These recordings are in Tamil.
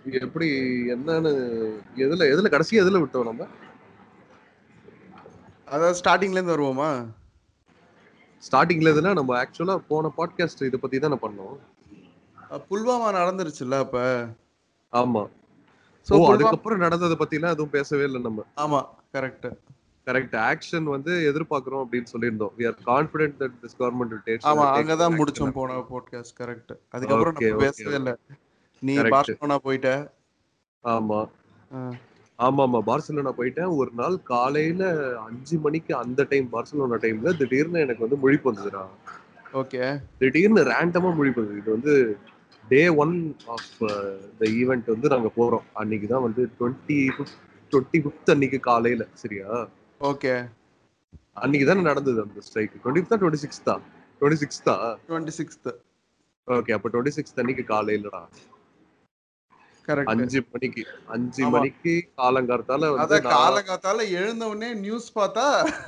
எப்படி என்னன்னு எதுல எதுல கடைசியா எதுல விட்டோம் நம்ம? அதாவது ஸ்டார்டிங்ல இருந்து வருவோமா? ஸ்டார்டிங்ல எதுனா நம்ம ஆக்சுவலா போன பாட்காஸ்ட் இத பத்தி தானே பண்ணோம். புல்வாமா நடந்துருச்சுல்ல அப்ப. ஆமா. So oh, Pulwama. அதுக்கப்புறம் நடந்ததை பத்திலாம் எதுவும் பேசவே இல்லை நம்ம. ஆமா, கரெக்ட். கரெக்ட். ஆக்ஷன் வந்து எதிர்பார்க்கிறோம் அப்படின்னு சொல்லியிருந்தோம். we are confident that this government will ஆமா, take அங்கதான் action. முடிச்சோம் போன பாட்காஸ்ட். கரெக்ட். அதுக்கப்புறம் ஓகே நம்ம ஓகே பேசவே ஓகே. இல்ல. நீ கரெக்ட். பார்சலோனா போயிட்ட. ஆமா ஆ, ஆமா ஆமா பார்சலோனா போயிட்டேன். ஒரு நாள் காலையில 5 மணிக்கு அந்த டைம் பார்சலோனா டைம்ல திடீர்னு எனக்கு வந்து முழிப்பு வந்ததுடா. ஓகே. திடீர்னு ரேண்டமா முழிப்பு வந்தது. இது வந்து டே 1 ஆஃப் த ஈவெண்ட் வந்து நாங்க போறோம். அன்னைக்கு தான் வந்து 25th அன்னைக்கு காலையில. சரியா? ஓகே. அன்னைக்கு தானே நடந்தது அந்த strike. 25th 26th 26th. 26th. Okay, அப்ப 26th அன்னைக்கு காலையிலடா. கரெக்ட். 5 மணிக்கு. அஞ்சு ஆமா, மணிக்கு காலங்கார்த்தால வந்து அதான் நான் காலங்காத்தால எழுந்த உடனே நியூஸ் பார்த்தா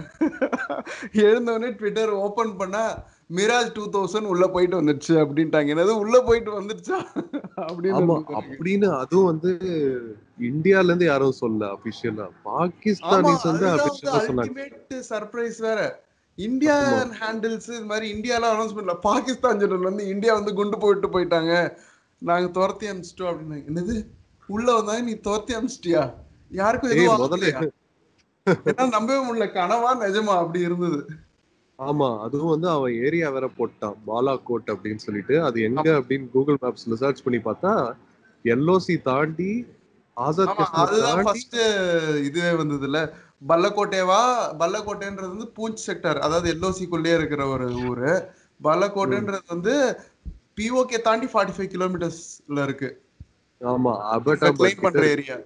எழுந்த உடனே ட்விட்டர் ஓபன் பண்ணா மிராஜ் 2000 உள்ள போயிட்டு வந்துருச்சு அப்படின்ட்டாங்க. என்னது உள்ள போயிட்டு வந்துருச்சா அப்படின்னு ஆமா இருந்துச்சு எனக்கு. அப்படின்னு அதுவும் வந்து இந்தியால இருந்து யாரும் சொல்ல அபிஷியலா. ஆமா, பாகிஸ்தானிஸ் வந்து அதுதான் வந்து அபிஷியலா சொன்னாங்க. அல்டிமேட் சர்ப்ரைஸ் வேற. இந்தியா ஆமா ஹேண்டில்ஸ் இது மாதிரி இந்தியால அனௌன்ஸ் பண்ணல. பாகிஸ்தான் ஜெனரல் வந்து இந்தியா வந்து குண்டு போட்டு போயிட்டாங்க, நாங்க துரத்தி அமிச்சிட்டோம் அப்படின்னாங்க. என்னது உள்ள வந்தாங்க, நீ துரத்தி அமிச்சிட்டியா? யாருக்கும் ஏய் எதுவும் முதல்ல ஆகலையா? என்னால நம்பவே முடியல, கனவா நிஜமா அப்படி இருந்தது. ஆமா, அதுவும் வந்து அவன் ஏரியா வேற போட்டான், பாலாகோட் அப்படின்னு சொல்லிட்டு. அது எங்க ஆமா, அப்படின்னு கூகுள் மேப்ஸ்ல சர்ச் பண்ணி பார்த்தா எல்ஓசி தாண்டி ஆசாத் ஆமா, காஷ்மீர் அதுதான் தாண்டி. ஃபர்ஸ்ட் இதுவே வந்ததுல. பல்லக்கோட்டைவா? பல்லக்கோட்டைன்றது வந்து பூஞ்ச் செக்டர், அதாவது எல்ஓசிக்குள்ளேயே இருக்கிற ஒரு ஊரு. ம், பல்லக்கோட்டைன்றது வந்து பிஓகே தாண்டி 45 கிலோமீட்டர்ஸ்ல இருக்கு. ஆமா அவங்க அபட்டாபாத் கிளைம் கிட்ட பண்ற இருக்கு. ஏரியா.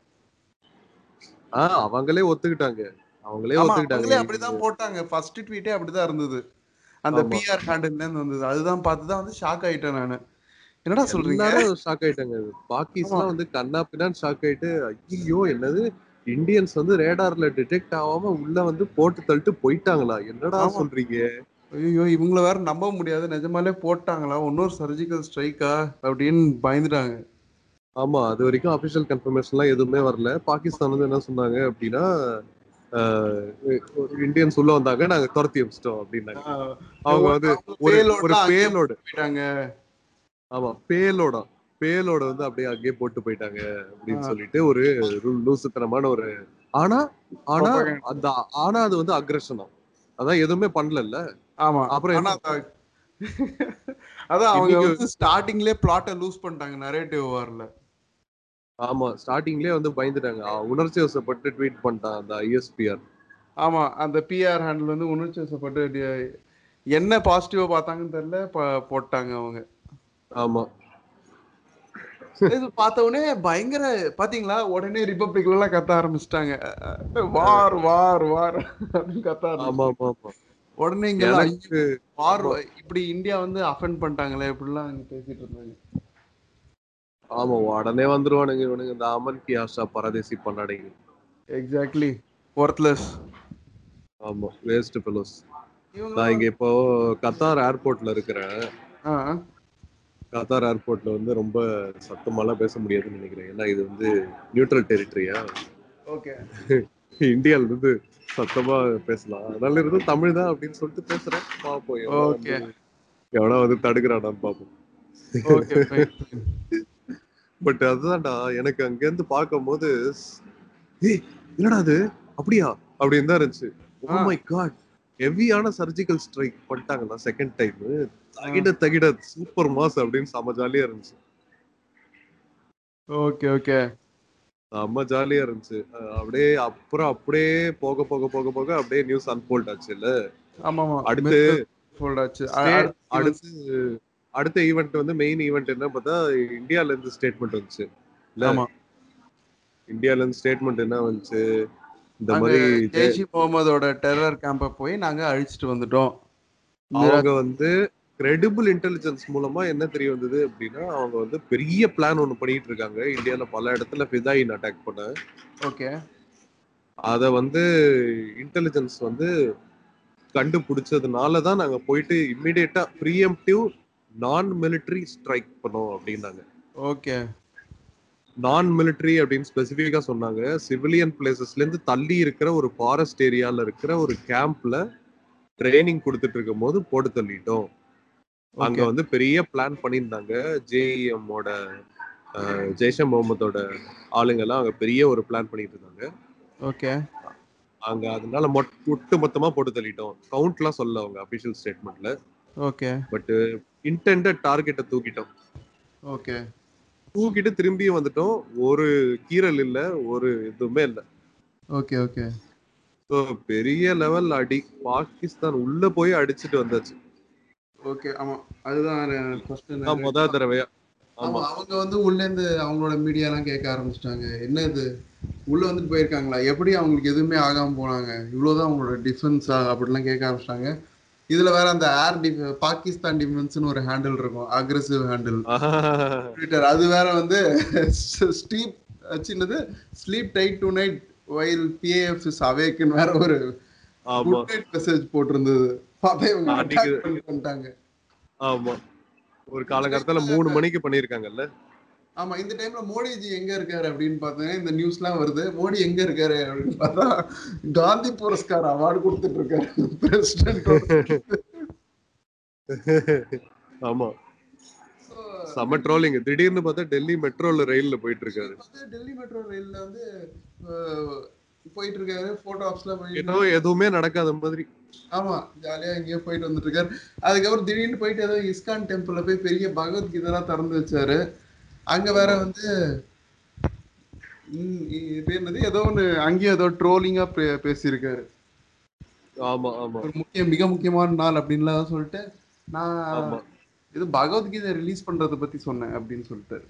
அவங்களே ஒத்துக்கிட்டாங்க. அவங்களே ஆமா, ஒத்துக்கிட்டாங்க அவங்களே இது. அப்படிதான் போட்டாங்க. ஃபர்ஸ்ட் ட்வீட்டே அப்படிதான் இருந்தது. அந்த ஆமா, பிஆர் ஹேண்டில்ல இருந்து வந்தது. அதுதான் பார்த்துதான் வந்து ஷாக் ஆயிட்டேன் நானு. என்னடா சொல்றீங்க? எல்லாரும் ஷாக் ஆயிட்டாங்க. ஆமா, பாகிஸ்தான் வந்து கண்ணா பின்னான்னு ஷாக் ஆயிட்டு, ஐயோ என்னது, இந்தியன்ஸ் வந்து ரேடார்ல டிடெக்ட் ஆகாம உள்ள வந்து போட்டு தள்ளிட்டு போயிட்டாங்களா, என்னடா ஆமா. சொல்றீங்க? ஐயோ, இவங்கள வேற நம்ப முடியாது. நிஜமாலே போட்டாங்களா? இன்னொரு சர்ஜிக்கல் ஸ்ட்ரைக்கா அப்படின்னு பயந்துட்டாங்க. ஆமா, அது வரைக்கும் அபிஷியல் கன்ஃபர்மேஷன்லாம் எதுவுமே வரல. பாகிஸ்தான் வந்து என்ன சொன்னாங்க அப்படின்னா, இந்தியன்ஸ் உள்ள வந்தாங்க, நாங்க துரத்தி வச்சிட்டோம் அப்படின்னாங்க. அவங்க வந்து அவங்க ஒரு ஒரு பேலோட்லாம் அங்கேயே பேலோடு. போட்டு போயிட்டாங்க. ஆமா, பேலோட வந்து அப்படியே அங்கேயே போட்டு போயிட்டாங்க அப்படின்னு ஆ, சொல்லிட்டு ஒரு லூசுத்தனமான ஒரு. ஆனா ஆனா ப்ரொபகண்டா. அந்த ஆனா அது வந்து அக்ரஷனா. அதான் எதுவுமே பண்ணல. ஆமா, அப்புறம் ஆனா என்ன அதான் அவங்க இன்னைக்கு. வந்து ஸ்டார்டிங்லயே பிளாட்டை லூஸ் பண்ணிட்டாங்க, நரேட்டிவ் வார்ல. ஆமா, ஸ்டார்டிங்லயே வந்து பயந்துட்டாங்க. உணர்ச்சி வசப்பட்டு ட்வீட் பண்ணிட்டான் அந்த ஐஎஸ்பிஆர். ஆமா, அந்த பிஆர் ஹேண்டில் வந்து உணர்ச்சி வசப்பட்டு என்ன பாசிட்டிவா பார்த்தாங்கன்னு தெரியல, போட்டாங்க அவங்க. ஆமா இது பார்த்த உடனே பயங்கர. பாத்தீங்களா, உடனே ரிபப்ளிக்ல எல்லாம் கத்த ஆரம்பிச்சிட்டாங்க. வார் வார் வார் அப்படின்னு கத்த ஆமா ஆரம்பிச்சிட்டாங்க. ஆமா ஆமா. உடனே இங்கெல்லாம் ஐயோ, எனக்கு வார், ஆமா இப்படி இந்தியா வந்து அஃபெண்ட் பண்ணிட்டாங்களே இப்படிலாம் இங்க பேசிட்டு இருந்தாங்க. ஆமா உடனே வந்துருவானுங்க இவனுங்க, இந்த அமன் கி ஆஷா பரதேசி பண்ணாடைங்க. எக்ஸாக்ட்லி. ஒர்த்லெஸ். ஆமா, வேஸ்ட் ஃபெலோஸ். நான் இவங்களாம் இங்க இப்போ கத்தார் ஏர்போர்ட்ல இருக்கிறேன். ஆ, கத்தார் ஏர்போர்ட்ல வந்து ரொம்ப சத்தமாலாம் பேச முடியாதுன்னு நினைக்கிறேன். ஏன்னா இது வந்து நியூட்ரல் டெரிட்டரியா. ஓகே இந்தியால இருந்து சத்தமா பேசலாம், அதனால இருந்து தமிழ் தான் அப்படின்னு சொல்லிட்டு பேசுறேன். பார்ப்போம் ஓகே எவனா வந்து தடுக்கிறானான்னு பார்ப்போம். Okay, fine fine. பட் அதுதான்டா, எனக்கு அங்க இருந்து பார்க்கும்போது ஏய் என்னடா அது, அப்படியா அப்படின்னு தான் இருந்துச்சு. ஓ ஆ, மை காட், ஹெவியான சர்ஜிக்கல் ஸ்ட்ரைக் பண்ணிட்டாங்களா செகண்ட் டைம். ஆ, தகிட தகிட சூப்பர் மாஸ் அப்படின்னு செம ஜாலியா இருந்துச்சு. Okay okay. செம்ம ஜாலியா இருந்துச்சு. அப்படியே அப்புறம் அப்படியே போக போக போக போக அப்படியே நியூஸ் அன்ஃபோல்ட் ஆச்சு இல்ல. ஆமா ஆமா, அடுத்து மெதுவா ஃபோல்ட் ஆச்சு. ஸ்டே அடுத்த ஈவென்ட்ஸ். அடுத்து அடுத்த ஈவெண்ட் வந்து மெயின் ஈவெண்ட் என்ன பார்த்தா, இந்தியால இருந்து ஸ்டேட்மெண்ட் வந்துச்சு இல்ல. ஆமா, இந்தியால இருந்து ஸ்டேட்மெண்ட் என்ன வந்துச்சு, இந்த அங்க மாதிரி ஜெய்ஷ் முகமதோட டெரர் கேம்பை போய் நாங்க அழிச்சிட்டு வந்துட்டோம். அவங்க மிராஜ். வந்து கிரெடிபிள் இன்டெலிஜென்ஸ் மூலமா என்ன தெரிய வந்தது அப்படின்னா, அவங்க வந்து பெரிய பிளான் ஒண்ணு பண்ணிட்டு இருக்காங்க இந்தியால பல இடத்துல ஃபிதாயின் அட்டாக் பண்ண. ஓகே அத வந்து இன்டெலிஜென்ஸ் வந்து கண்டுபிடிச்சதுனால தான் நாங்க போயிட்டு இம்மிடியேட்டா ப்ரீஎம்ப்டிவ் நான் மிலிட்டரி ஸ்ட்ரைக் பண்ணோம் அப்படின்னாங்க. ஓகே. நான் மிலிட்டரி அப்படின்னு ஸ்பெசிஃபிக்கா சொன்னாங்க. சிவிலியன் பிளேசஸ்ல இருந்து தள்ளி இருக்கிற ஒரு ஃபாரஸ்ட் ஏரியால இருக்கிற ஒரு கேம்ப்ல ட்ரைனிங் கொடுத்துட்டு இருக்கும் போது போட்டு தள்ளிட்டோம். அங்க ஓகே வந்து பெரிய பிளான் பண்ணியிருந்தாங்க. ஜேஇஎம்மோட ஜெய்ஷே முகமதோட ஆளுங்க எல்லாம் அங்க பெரிய ஒரு பிளான் பண்ணிட்டு இருந்தாங்க. ஓகே அங்க அதனால ஒட்டு மொத்தமா போட்டு தள்ளிட்டோம். கவுண்ட்லாம் சொல்ல அவங்க அபிஷியல் ஸ்டேட்மெண்ட்ல. ஓகே பட் இன்டெண்டட் டார்கெட்டை தூக்கிட்டோம். ஓகே தூக்கிட்டு திரும்பியும் வந்துட்டோம். ஒரு கீறல் இல்ல, ஒரு எதுவுமே இல்ல. ஓகே ஓகே ஸோ பெரிய லெவல் அடி. பாகிஸ்தான் உள்ள போய் அடிச்சுட்டு வந்தாச்சு. ஓகே ஆமா அதுதான் ஃபர்ஸ்ட் அதான் முதல் தடவையா. ஆமா ஆமா அவங்க வந்து உள்ள இருந்து அவங்களோட மீடியா எல்லாம் கேட்க ஆரம்பிச்சிட்டாங்க. என்ன இது உள்ள வந்துட்டு போயிருக்காங்களா, எப்படி அவங்களுக்கு எதுவுமே ஆகாம போனாங்க, இவ்வளவுதான் அவங்களோட டிஃபென்ஸா அப்படிலாம் கேட்க ஆரம்பிச்சிட்டாங்க. இதுல வேற அந்த பாகிஸ்தான் டிஃபென்ஸ்னு ஒரு ஹேண்டில் இருக்கும், அக்ரெசிவ் ஹேண்டில் ட்விட்டர். அது வேற வந்து ஸ்டீப் சின்னது sleep tight tonight while PAF is அவேக்னு வேற ஒரு ஆமா குட் நைட் மெசேஜ் போட்டிருந்தது. பார்த்தா இவங்க அன்னைக்கு அட்டாக் பண்ணிட்டாங்க. ஆமா ஒரு இந்த காலகட்டத்துல டைம்ல 3 மணிக்கு பண்ணிருக்காங்கல்ல. ஆமா இந்த டைம்ல மோடிஜி எங்க இருக்காரு அப்படின்னு பார்த்தீங்கன்னா இந்த நியூஸ்லாம் வருது. மோடி எங்க இருக்காரு அப்படின்னு பார்த்தா காந்தி புரஸ்கார் அவார்டு கொடுத்துட்டு இருக்காரு பிரசிடென்டோட. ஆமா செம ட்ரோலிங். திடீர்னு பார்த்தா டெல்லி மெட்ரோல ரயில்ல போயிட்டு இருக்காரு. டெல்லி மெட்ரோ ரயில்ல வந்து அஹ், போயிட்டு இருக்காரு. போட்டோ ஆப்ஸ்லாம் பண்ணிட்டு ஏதோ எதுவுமே நடக்காத மாதிரி. ஆமா ஜாலியா எங்கேயோ போயிட்டு வந்துட்டு இருக்காரு. அதுக்கப்புறம் திடீர்னு போயிட்டு ஏதோ இஸ்கான் டெம்பிள்ல போய் பெரிய பகவத்கீதைலாம் திறந்து வச்சாரு. அங்க வேற ஆமா வந்து இது என்னது ஏதோ ஒண்ணு அங்கேயும் ஏதோ ட்ரோலிங்கா பேசியிருக்காரு. ஆமா ஆமா ஒரு மிக முக்கியமான நாள் அப்படின்லாம் சொல்லிட்டு நான் ஆமா இது பகவத்கீதை ரிலீஸ் பண்றத பத்தி சொன்னேன் அப்படின்னு சொல்லிட்டாரு.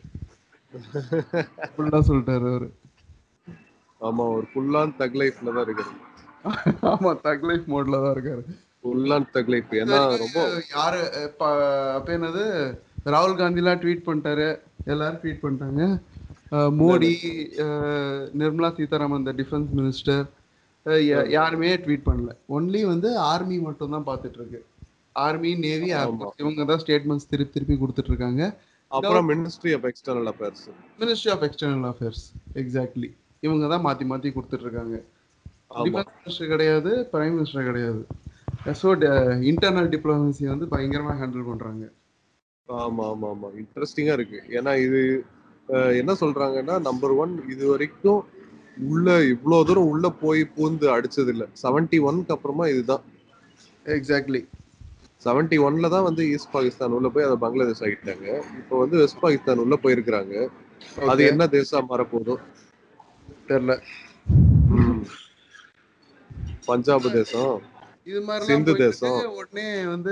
ஃபுல்லா சொல்லிட்டாரு அவரு. ஆமா ஒரு ஃபுல் ஆன் தக் லைஃப்ல தான் இருக்காரு. ஆமா தக் லைஃப் மோட்ல தான் இருக்காரு. Full on thug life. இது ஏன்னா ரொம்ப வரைக்கும் யாரு அப்ப என்னது ராகுல் காந்திலாம் ட்வீட் பண்ணிட்டாரு, எல்லாரும் ட்வீட் பண்ணிட்டாங்க. மோடி, நிர்மலா சீதாராமன் இந்த டிஃபென்ஸ் மினிஸ்டர் யாருமே ட்வீட் பண்ணல. ஒன்லி வந்து ஆர்மி மட்டும் தான் பார்த்துட்டு இருக்கு. ஆர்மி, நேவி, ஆமா. ஏர்ஃபோர்ஸ் இவங்க தான் ஸ்டேட்மெண்ட்ஸ் திருப்பி திருப்பி கொடுத்துட்டு இருக்காங்க. அப்புறம் ministry of external affairs. Ministry of external affairs exactly இவங்க தான் மாத்தி மாத்தி கொடுத்துட்டு இருக்காங்க. ஆமா டிஃபென்ஸ் மினிஸ்டர் கிடையாது, பிரைம் மினிஸ்டர் கிடையாது. ஸோ இன்டர்னல் டிப்ளமசி வந்து பயங்கரமா ஹேண்டில் பண்றாங்க. ஆமா ஆமா ஆமா இன்ட்ரெஸ்டிங்கா இருக்கு. ஏன்னா இது என்ன சொல்றாங்கன்னா நம்பர் 1 இது வரைக்கும் உள்ள இவ்வளவு தூரம் உள்ள போய் பூந்து அடிச்சது இல்ல. 71க்கு அப்புறமா இதுதான். எக்ஸாக்ட்லி 71ல தான் வந்து ஈஸ்ட் பாகிஸ்தான் உள்ள போய் அதை பங்களாதேஷ் ஆகிட்டாங்க. இப்போ வந்து வெஸ்ட் பாகிஸ்தான் உள்ள போயிருக்கிறாங்க. அது ஓகே என்ன தேசம் மாறப்போதோ தெரியல. ம். பஞ்சாப் தேசம், இது மாதிரிலாம் சிந்து போயிட்டு இருக்கு. தேசம். உடனே வந்து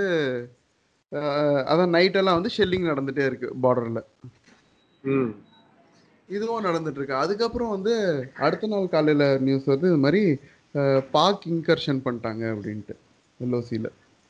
அதான் நைட் எல்லாம் வந்து ஷெல்லிங் நடந்துட்டே இருக்கு பார்டர்ல. ம். இதுவும் நடந்துட்டு இருக்கு. அதுக்கப்புறம் வந்து அடுத்த நாள் காலையில நியூஸ் வருது இது மாதிரி பாக் இன்கர்ஷன் பண்ணிட்டாங்க அப்படின்ட்டு எல்ஓசியில.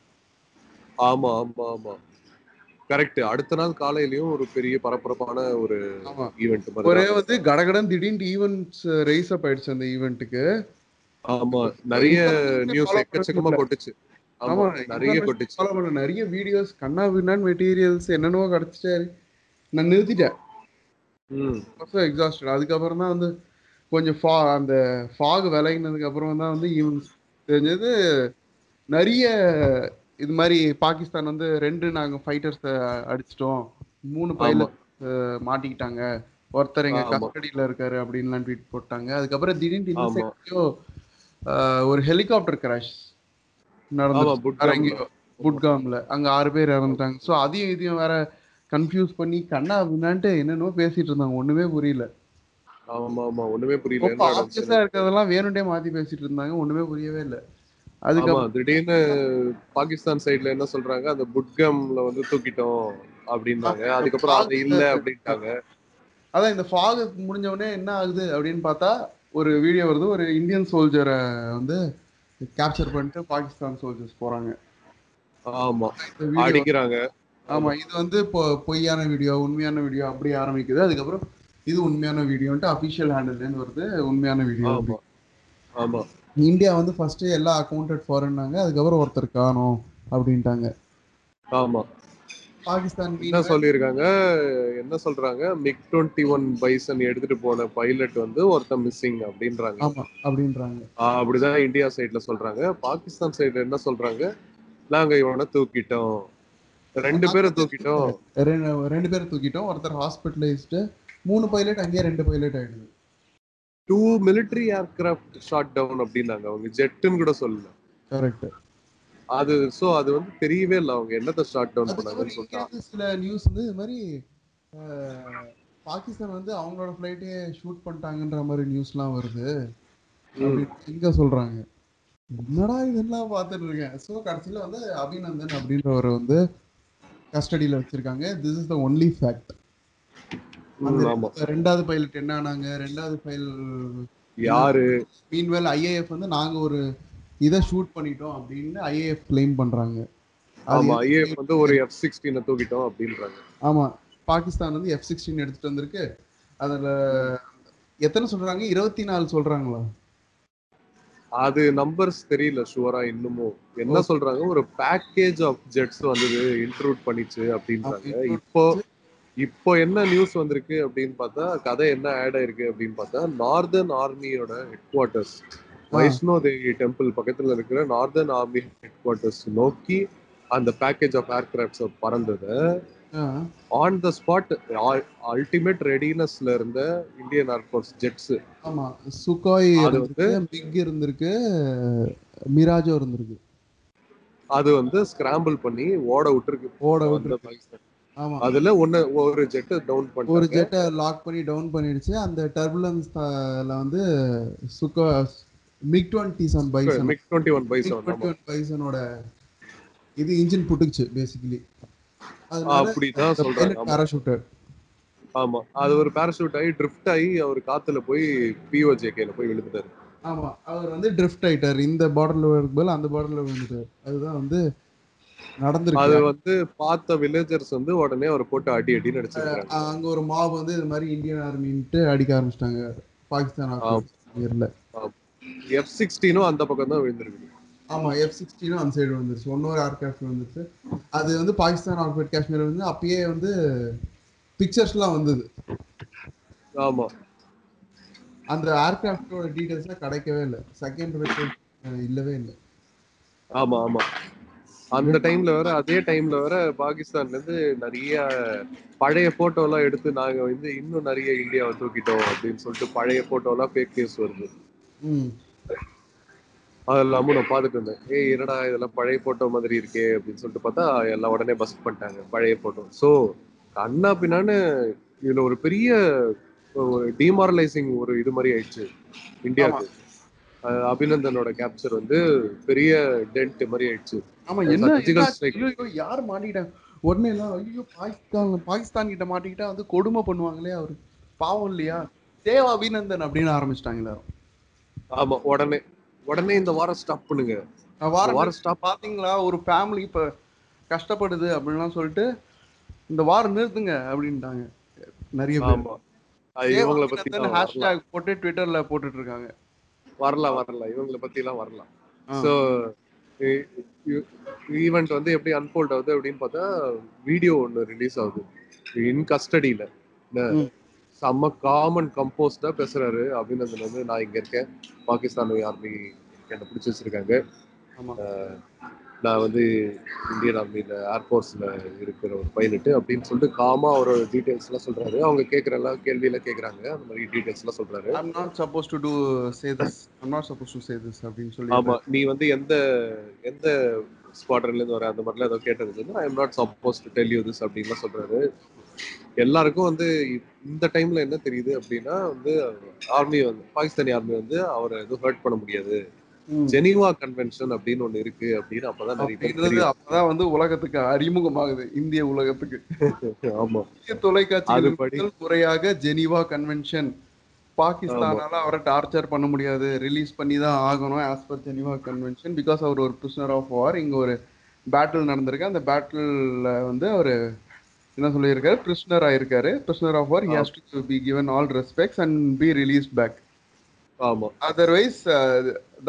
ஆமா ஆமா ஆமா கரெக்ட். அடுத்த நாள் காலையிலயும் ஒரு பெரிய பரபரப்பான ஒரு ஆமா ஈவென்ட் மாதிரி ஒரே தான். வந்து கடகடன் திடீர்னு ஈவெண்ட்ஸ் ரைஸ் அப் ஆயிடுச்சு அந்த ஈவெண்ட்டுக்கு. ஆமா நிறைய நியூஸ் ஃபாலோ பண்ணவே எக்கச்சக்கமா முடியல. கொட்டுச்சு. ஆமா ஆமா நிறைய இன்ஃபர்மேஷன் கொட்டுச்சு. ஃபாலோ பண்ண நிறைய வீடியோஸ் கண்ணா பின்னான்னு மெட்டீரியல்ஸ் என்னென்னவோ கிடைச்சிட்டாரு. நான் நிறுத்திட்டேன். ம். எக்ஸாஸ்டட். அதுக்கப்புறம் தான் வந்து கொஞ்சம் அந்த ஃபாக் விலகினதுக்கு அப்புறம் தான் வந்து ஈவெண்ட்ஸ் தெரிஞ்சது. நிறைய இது மாதிரி பாகிஸ்தான் வந்து 2 நாங்க ஃபைட்டர்ஸ் அடிச்சிட்டோம், 3 ஆமா பைலட் மாட்டிக்கிட்டாங்க, ஒருத்தர் எங்க ஆமா கஸ்டடியில இருக்காரு அப்படின்லாம் ட்வீட் போட்டாங்க. அதுக்கப்புறம் திடீர்னு இந்த ஆமா சைட்லயோ ஒரு ஹெலிகாப்டர் கிராஷ் ஆமா நடந்துருச்சு. வேற புட்காம்ல. எங்கேயோ புட்காம்ல அங்க 6 பேர் இறந்துட்டாங்க. ஸோ அதையும் இதையும் வேற கன்ஃபியூஸ் பண்ணி கண்ணா அப்படின்னான்ட்டு என்னென்னமோ பேசிட்டு இருந்தாங்க, ஒண்ணுமே புரியல. ஆமா ஆமா ஒண்ணுமே புரியல ரொம்ப என்ன ஆப்வியஸா நடந்துச்சு. இருக்கிறதெல்லாம் வேணுண்டே மாத்தி பேசிட்டு இருந்தாங்க, ஒண்ணுமே புரியவே இல்லை. ஆமா அதுக்கப்புறம் திடீர்னு பாகிஸ்தான் சைடுல என்ன சொல்றாங்க, அந்த புட்கம்ல வந்து தூக்கிட்டோம் அப்படின்னாங்க. இந்த அதுக்கப்புறம் fog அது இல்ல அப்படின்ட்டாங்க. அதான் இந்த ஃபாக் முடிஞ்ச உடனே என்ன ஆகுது அப்படின்னு பார்த்தா ஒரு வீடியோ வருது. ஒரு இந்தியன் சோல்ஜரை வந்து கேப்சர் பண்ணிட்டு பாகிஸ்தான் சோல்ஜர்ஸ் போறாங்க. ஆமா இந்த வீடியோ அடிக்கிறாங்க. ஆமா ஆமா இது வந்து இப்போ பொய்யான வீடியோ உண்மையான வீடியோ அப்படி ஆரம்பிக்குது. அதுக்கப்புறம் இது உண்மையான வீடியோன்ட்டு அபிஷியல் ஹேண்டில்லேருந்து வருது உண்மையான வீடியோ அப்படி. ஆமா ஆமா இந்தியா வந்து ஃபர்ஸ்ட் எல்லாம் அக்கௌண்டட் ஃபார்னாங்க, அதுக்கப்புறம் ஒருத்தர் காணோம் அப்படின்ட்டாங்க. ஆமா பாகிஸ்தான் என்ன சொல்லியிருக்காங்க, என்ன சொல்றாங்க, MiG-21 பைசன் எடுத்துட்டு போன பைலட் வந்து ஒருத்தன் மிஸ்ஸிங் அப்படின்றாங்க. ஆமா அப்படின்றாங்க. அப்படிதான் இந்தியா சைட்ல சொல்றாங்க. பாகிஸ்தான் சைடுல என்ன சொல்றாங்க, நாங்க இவனை தூக்கிட்டோம், 2 பேரை தூக்கிட்டோம். 2 பேரை தூக்கிட்டோம். ஒருத்தர் ஹாஸ்பிட்டலைஸ்டு. 3 பைலட் அங்கேயே 2 பைலட் ஆயிடுது. 2 military aircraft shot down அப்படின்னாங்க. அவங்க ஜெட்டுன்னு கூட சொல்லல. கரெக்ட். அது வந்து தெரியவே இல்லை அவங்க என்னத்தை ஷாட் டவுன் பண்ணாங்கன்னு அதுக்கப்புறம் சொல்லிட்டாங்க. இங்கே சில நியூஸ் வந்து இது மாதிரி பாகிஸ்தான் வந்து அவங்களோட ஃப்ளைட்டே ஷூட் பண்ணிட்டாங்கன்ற மாதிரி நியூஸ்லாம் வருது அப்படின்னு இங்க சொல்றாங்க. என்னடா இதெல்லாம் பார்த்துட்டு இருக்கேன். ஸோ கடைசியில் வந்து அபிநந்தன் அப்படின்றவர் வந்து கஸ்டடியில் வச்சிருக்காங்க. This is the only fact. அந்த 2வது பைலட் என்ன ஆனாங்க, 2வது பைல் யாரு, மீன்வேல் ஐஏஎஃப் வந்து நாங்க ஒரு இதை ஷூட் பண்ணிட்டோம் அப்படின்னு ஐஏஎஃப் கிளைம் பண்றாங்க. ஆமா, ஐஏஎஃப் வந்து ஒரு F-16 தூக்கிட்டோம் அப்படின்றாங்க. ஆமா, பாகிஸ்தான் வந்து F-16 எடுத்துட்டு வந்திருக்கு. அதுல எத்தனை சொல்றாங்க, 24 சொல்றாங்களா? அது நம்பர்ஸ் தெரியல ஷுவரா இன்னமும். என்ன சொல்றாங்க, ஒரு பேக்கேஜ் ஆஃப் ஜெட்ஸ் வந்தது, இன்ட்ரூட் பண்ணிச்சு அப்படின்றாங்க. இப்போ என்ன நியூஸ் வந்திருக்கு அப்படின்னு பார்த்தா, கதை என்ன ஆட் ஆயிருக்கு அப்படின்னு பார்த்தா, நார்தர்ன் ஆர்மியோட headquarters, Vaishno Devi temple பக்கத்துல இருக்கிற நார்தர்ன் ஆர்மி ஹெட் குவார்டர்ஸ் நோக்கி அந்த பேக்கேஜ் ஆஃப் ஏர்கிராஃப்ட்ஸ் பறந்தது. ஆன் த ஸ்பாட் அல்டிமேட் ரெடினஸ்ல இருந்த இந்தியன் ஏர்ஃபோர்ஸ் ஜெட்ஸ். ஆமா, சுகாய் இருந்திருக்கு, மிக் இருந்திருக்கு, மிராஜோ இருந்திருக்கு. அது வந்து ஸ்கிராம்பிள் பண்ணி ஓட விட்டுருக்கு. பாகிஸ்தான். ஆமா, அதுல ஒரு ஜெட் டவுன் பண்ணி, ஒரு ஜெட்டை லாக் பண்ணி டவுன் பண்ணிடுச்சு. அந்த டர்புலன்ஸ்ல வந்து MiG-21 பைசனோட இது இன்ஜின் புட்டுச்சு பேசிக்கலி. அப்படிதான் சொல்றாங்க. பாராசூட்டர். ஆமா, அது ஒரு பாராசூட் ஆகி ட்ரிஃப்ட் ஆகி அவர் காத்துல போய் பிஓஜேகேல போய் விழுந்துட்டாரு. ஆமா, அவர் வந்து ட்ரிஃப்ட் ஆயிட்டார். இந்த பார்டர்ல வரும்போது அந்த பார்டர்ல விழுந்துட்டார். அதுதான் வந்து நடந்திருக்கு. அது வந்து பார்த்த வில்லேஜர்ஸ் வந்து உடனே அவரை போட்டு அடின்னு அடிச்சிருக்காங்க. அங்க ஒரு மாப் வந்து இது மாதிரி இந்தியன் ஆர்மின்ட்டு அடிக்க ஆரம்பிச்சிட்டாங்க பாகிஸ்தான் ஆர்மில. F-16 அந்த பக்கம் தான் விழுந்திருக்கு. ஆமா, F-16 அந்த சைடு வந்துருச்சு. இன்னொரு ஏர்கிராஃப்ட் வந்துருச்சு. அது வந்து பாகிஸ்தான் ஆக்குபைட் காஷ்மீர் வந்து அப்பயே வந்து பிக்சர்ஸ்லாம் வந்தது. ஆமா, அந்த ஏர்கிராஃப்டோட டீடைல்ஸ்லாம் கிடைக்கவே இல்லை. செகண்ட் இல்லவே இல்லை. ஆமா ஆமா, அந்த டைம்ல வர அதே டைம்ல வர பாகிஸ்தான்ல இருந்து நிறைய பழைய போட்டோ எல்லாம் எடுத்து நாங்க வந்து இன்னும் நிறைய இந்தியாவை தூக்கிட்டோம் அப்படின்னு சொல்லிட்டு பழைய போட்டோ எல்லாம் ஃபேக் நியூஸ் வருது. அதெல்லாமும் நான் பார்த்துட்டு இருந்தேன். என்னடா இதெல்லாம் பழைய போட்டோ மாதிரி இருக்கே அப்படின்னு சொல்லிட்டு பார்த்தா எல்லாம் உடனே பஸ்ட் பண்ணிட்டாங்க பழைய போட்டோ. ஸோ கண்ணா பின்னான்னு இதுல ஒரு பெரிய டிமாரலைசிங் ஒரு இது மாதிரி ஆயிடுச்சு இந்தியாவுக்கு. அபிநந்தனோட கேப்சர் வந்து பெரிய டென்ட் மாதிரி ஆயிடுச்சு. ஆமா, என்ன யார் மாட்டிக்கிட்டாங்க உடனே எல்லாம், ஐயோ பாகிஸ்தான் கிட்ட மாட்டிக்கிட்டா வந்து கொடுமை பண்ணுவாங்களே, அவரு பாவம் இல்லையா, தேவ அபிநந்தன் அப்படின்னு ஆரம்பிச்சிட்டாங்க எல்லாரும். ஆமா, உடனே இந்த வாரம் ஸ்டாப் பண்ணுங்க, வாரம் ஸ்டாப். பாத்தீங்களா, ஒரு ஃபேமிலி இப்ப கஷ்டப்படுது அப்படின்லாம் சொல்லிட்டு இந்த வாரம் நிறுத்துங்க அப்படின்ட்டாங்க நிறைய பேர். இவங்களை பத்தி ஹேஷ்டேக் போட்டு ட்விட்டர்ல போட்டுட்டு இருக்காங்க. வரலாம் இவங்களை பத்தி எல்லாம் வரலாம். சோ ஈவெண்ட் வந்து எப்படி அன்ஃபோல்ட் ஆகுது அப்படின்னு பார்த்தா, வீடியோ ஒன்று ரிலீஸ் ஆகுது இன் கஸ்டடியில. செம்ம காமன் கம்போஸ்டா பேசுறாரு அபிநந்தன் வந்து, நான் இங்க இருக்கேன், பாகிஸ்தான் ஆர்மி என்னை பிடிச்சி வச்சிருக்காங்க, நான் வந்து இந்தியன் ஆர்மியில ஏர்ஃபோர்ஸ்ல இருக்கிற ஒரு பைலட் அப்படின்னு சொல்லிட்டு காமா ஒரு டீடைல்ஸ் எல்லாம் சொல்றாரு. அவங்க கேட்கற எல்லாம் கேள்வியில கேட்கறாங்க, அந்த மாதிரி டீடைல்ஸ் எல்லாம் சொல்றாரு. I'm not supposed to say this அப்படின்னு சொல்லி. ஆமா, நீ வந்து எந்த ஸ்குவாட்ரன்ல இருந்து வர அந்த மாதிரிலாம் ஏதோ கேட்டது வந்து, I am not supposed to tell you this அப்படின்னு சொல்றாரு. எல்லாருக்கும் வந்து இந்த டைம்ல என்ன தெரியுது அப்படின்னா வந்து, ஆர்மி வந்து பாகிஸ்தானி ஆர்மி வந்து அவரை எதுவும் ஹர்ட் பண்ண முடியாது, ஜெனீவா கன்வென்ஷன் அப்படின்னு ஒண்ணு இருக்கு அப்படின்னு அப்பதான் நிறைய பேர் அப்பதான் வந்து உலகத்துக்கு அறிமுகமாகுது, இந்திய உலகத்துக்கு. ஆமா, தொலைக்காட்சி முறையாக ஜெனீவா கன்வென்ஷன், பாகிஸ்தானால அவரை டார்ச்சர் பண்ண முடியாது, ரிலீஸ் பண்ணி தான் ஆகணும் as per Geneva convention. Because அவர் ஒரு பிரிசனர் ஆஃப் வார், இங்க ஒரு பேட்டில் நடந்திருக்கு, அந்த பேட்டில்ல வந்து அவரு என்ன சொல்லியிருக்காரு, பிரிசனர் ஆயிருக்காரு, prisoner of war, he has to be given all respects and be released back. ஆமா, otherwise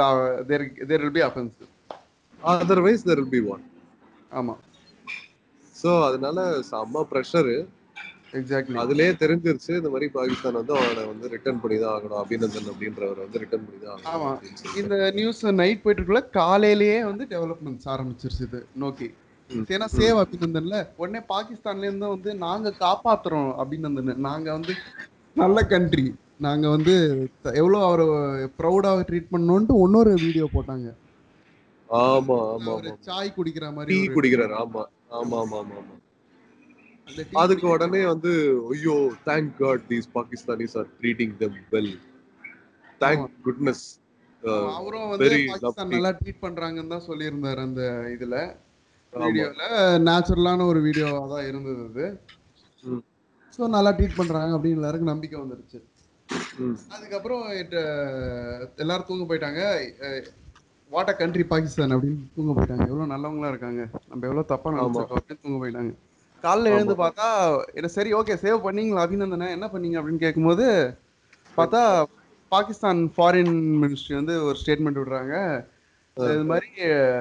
there will be offense, otherwise there will be war. ஆமா, சோ அதனால செம்ம ப்ரெஷர். எக்ஸாக்ட்லி. அதுலயே தெரிஞ்சிருச்சு இந்த மாதிரி பாகிஸ்தான் வந்து அவனை வந்து ரிட்டர்ன் பண்ணி தான் ஆகணும், அபிநந்தன் அப்படின்றவரை வந்து ரிட்டர்ன் பண்ணி தான் ஆகணும் ஆமா. அப்படின்னு சொல்லிட்டு. இந்த நியூஸ் நைட் போயிட்டு இருக்குள்ள காலையிலேயே வந்து டெவலப்மெண்ட்ஸ் ஆரம்பிச்சிருச்சு இது நோக்கி. ம், ஏன்னா ம். சேவ் அபிநந்தன்ல உடனே பாகிஸ்தான்ல இருந்து வந்து நாங்க காப்பாத்துறோம் அபிநந்தன், நாங்க வந்து நல்ல கண்ட்ரி, நாங்க வந்து எவ்வளவு அவரை ப்ரௌடா ட்ரீட் பண்ணோன்ட்டு இன்னொரு வீடியோ போட்டாங்க. ஆமா ஆமா அவரு ஆமா. சாய் குடிக்கிற மாதிரி டீ ஒரு குடிக்கிறாரு. ஆமா ஆமா ஆமா ஆமா ஆமா. அந்த டீ அதுக்கு குடிக்கிற உடனே வந்து ஐயோ thank god these Pakistanis are treating them well, ஆமா தேங்க் குட்னஸ், ஆமா அவரும் வந்து வெரி பாகிஸ்தான் லவ்லி. நல்லா ட்ரீட் பண்றாங்கன்னு தான் சொல்லியிருந்தாரு அந்த இதுல ஆமா. வீடியோல. நேச்சுரலான ஒரு வீடியோவா தான் இருந்தது அது. ம், ஸோ நல்லா ட்ரீட் பண்றாங்க அப்படின்னு எல்லாருக்கும் நம்பிக்கை வந்துருச்சு. ம். அதுக்கப்புறம் எல்லாரும் தூங்க போயிட்டாங்க. வாட் அ கண்ட்ரி பாகிஸ்தான் அப்படின்னு தூங்க போயிட்டாங்க. எவ்வளவு நல்லவங்களா இருக்காங்க, நம்ம எவ்வளவு தப்பா ஆமா நினைச்சிருக்கோம் அப்படின்னு தூங்க போயிட்டாங்க. காலைல எழுந்து ஆமா. பார்த்தா இது சரி ஓகே சேவ் பண்ணீங்களா அபிநந்தனை, என்ன பண்ணீங்க அப்படின்னு கேட்கும்போது பார்த்தா பாகிஸ்தான் ஃபாரின் மினிஸ்ட்ரி வந்து ஒரு ஸ்டேட்மெண்ட் விடுறாங்க. இது மாதிரி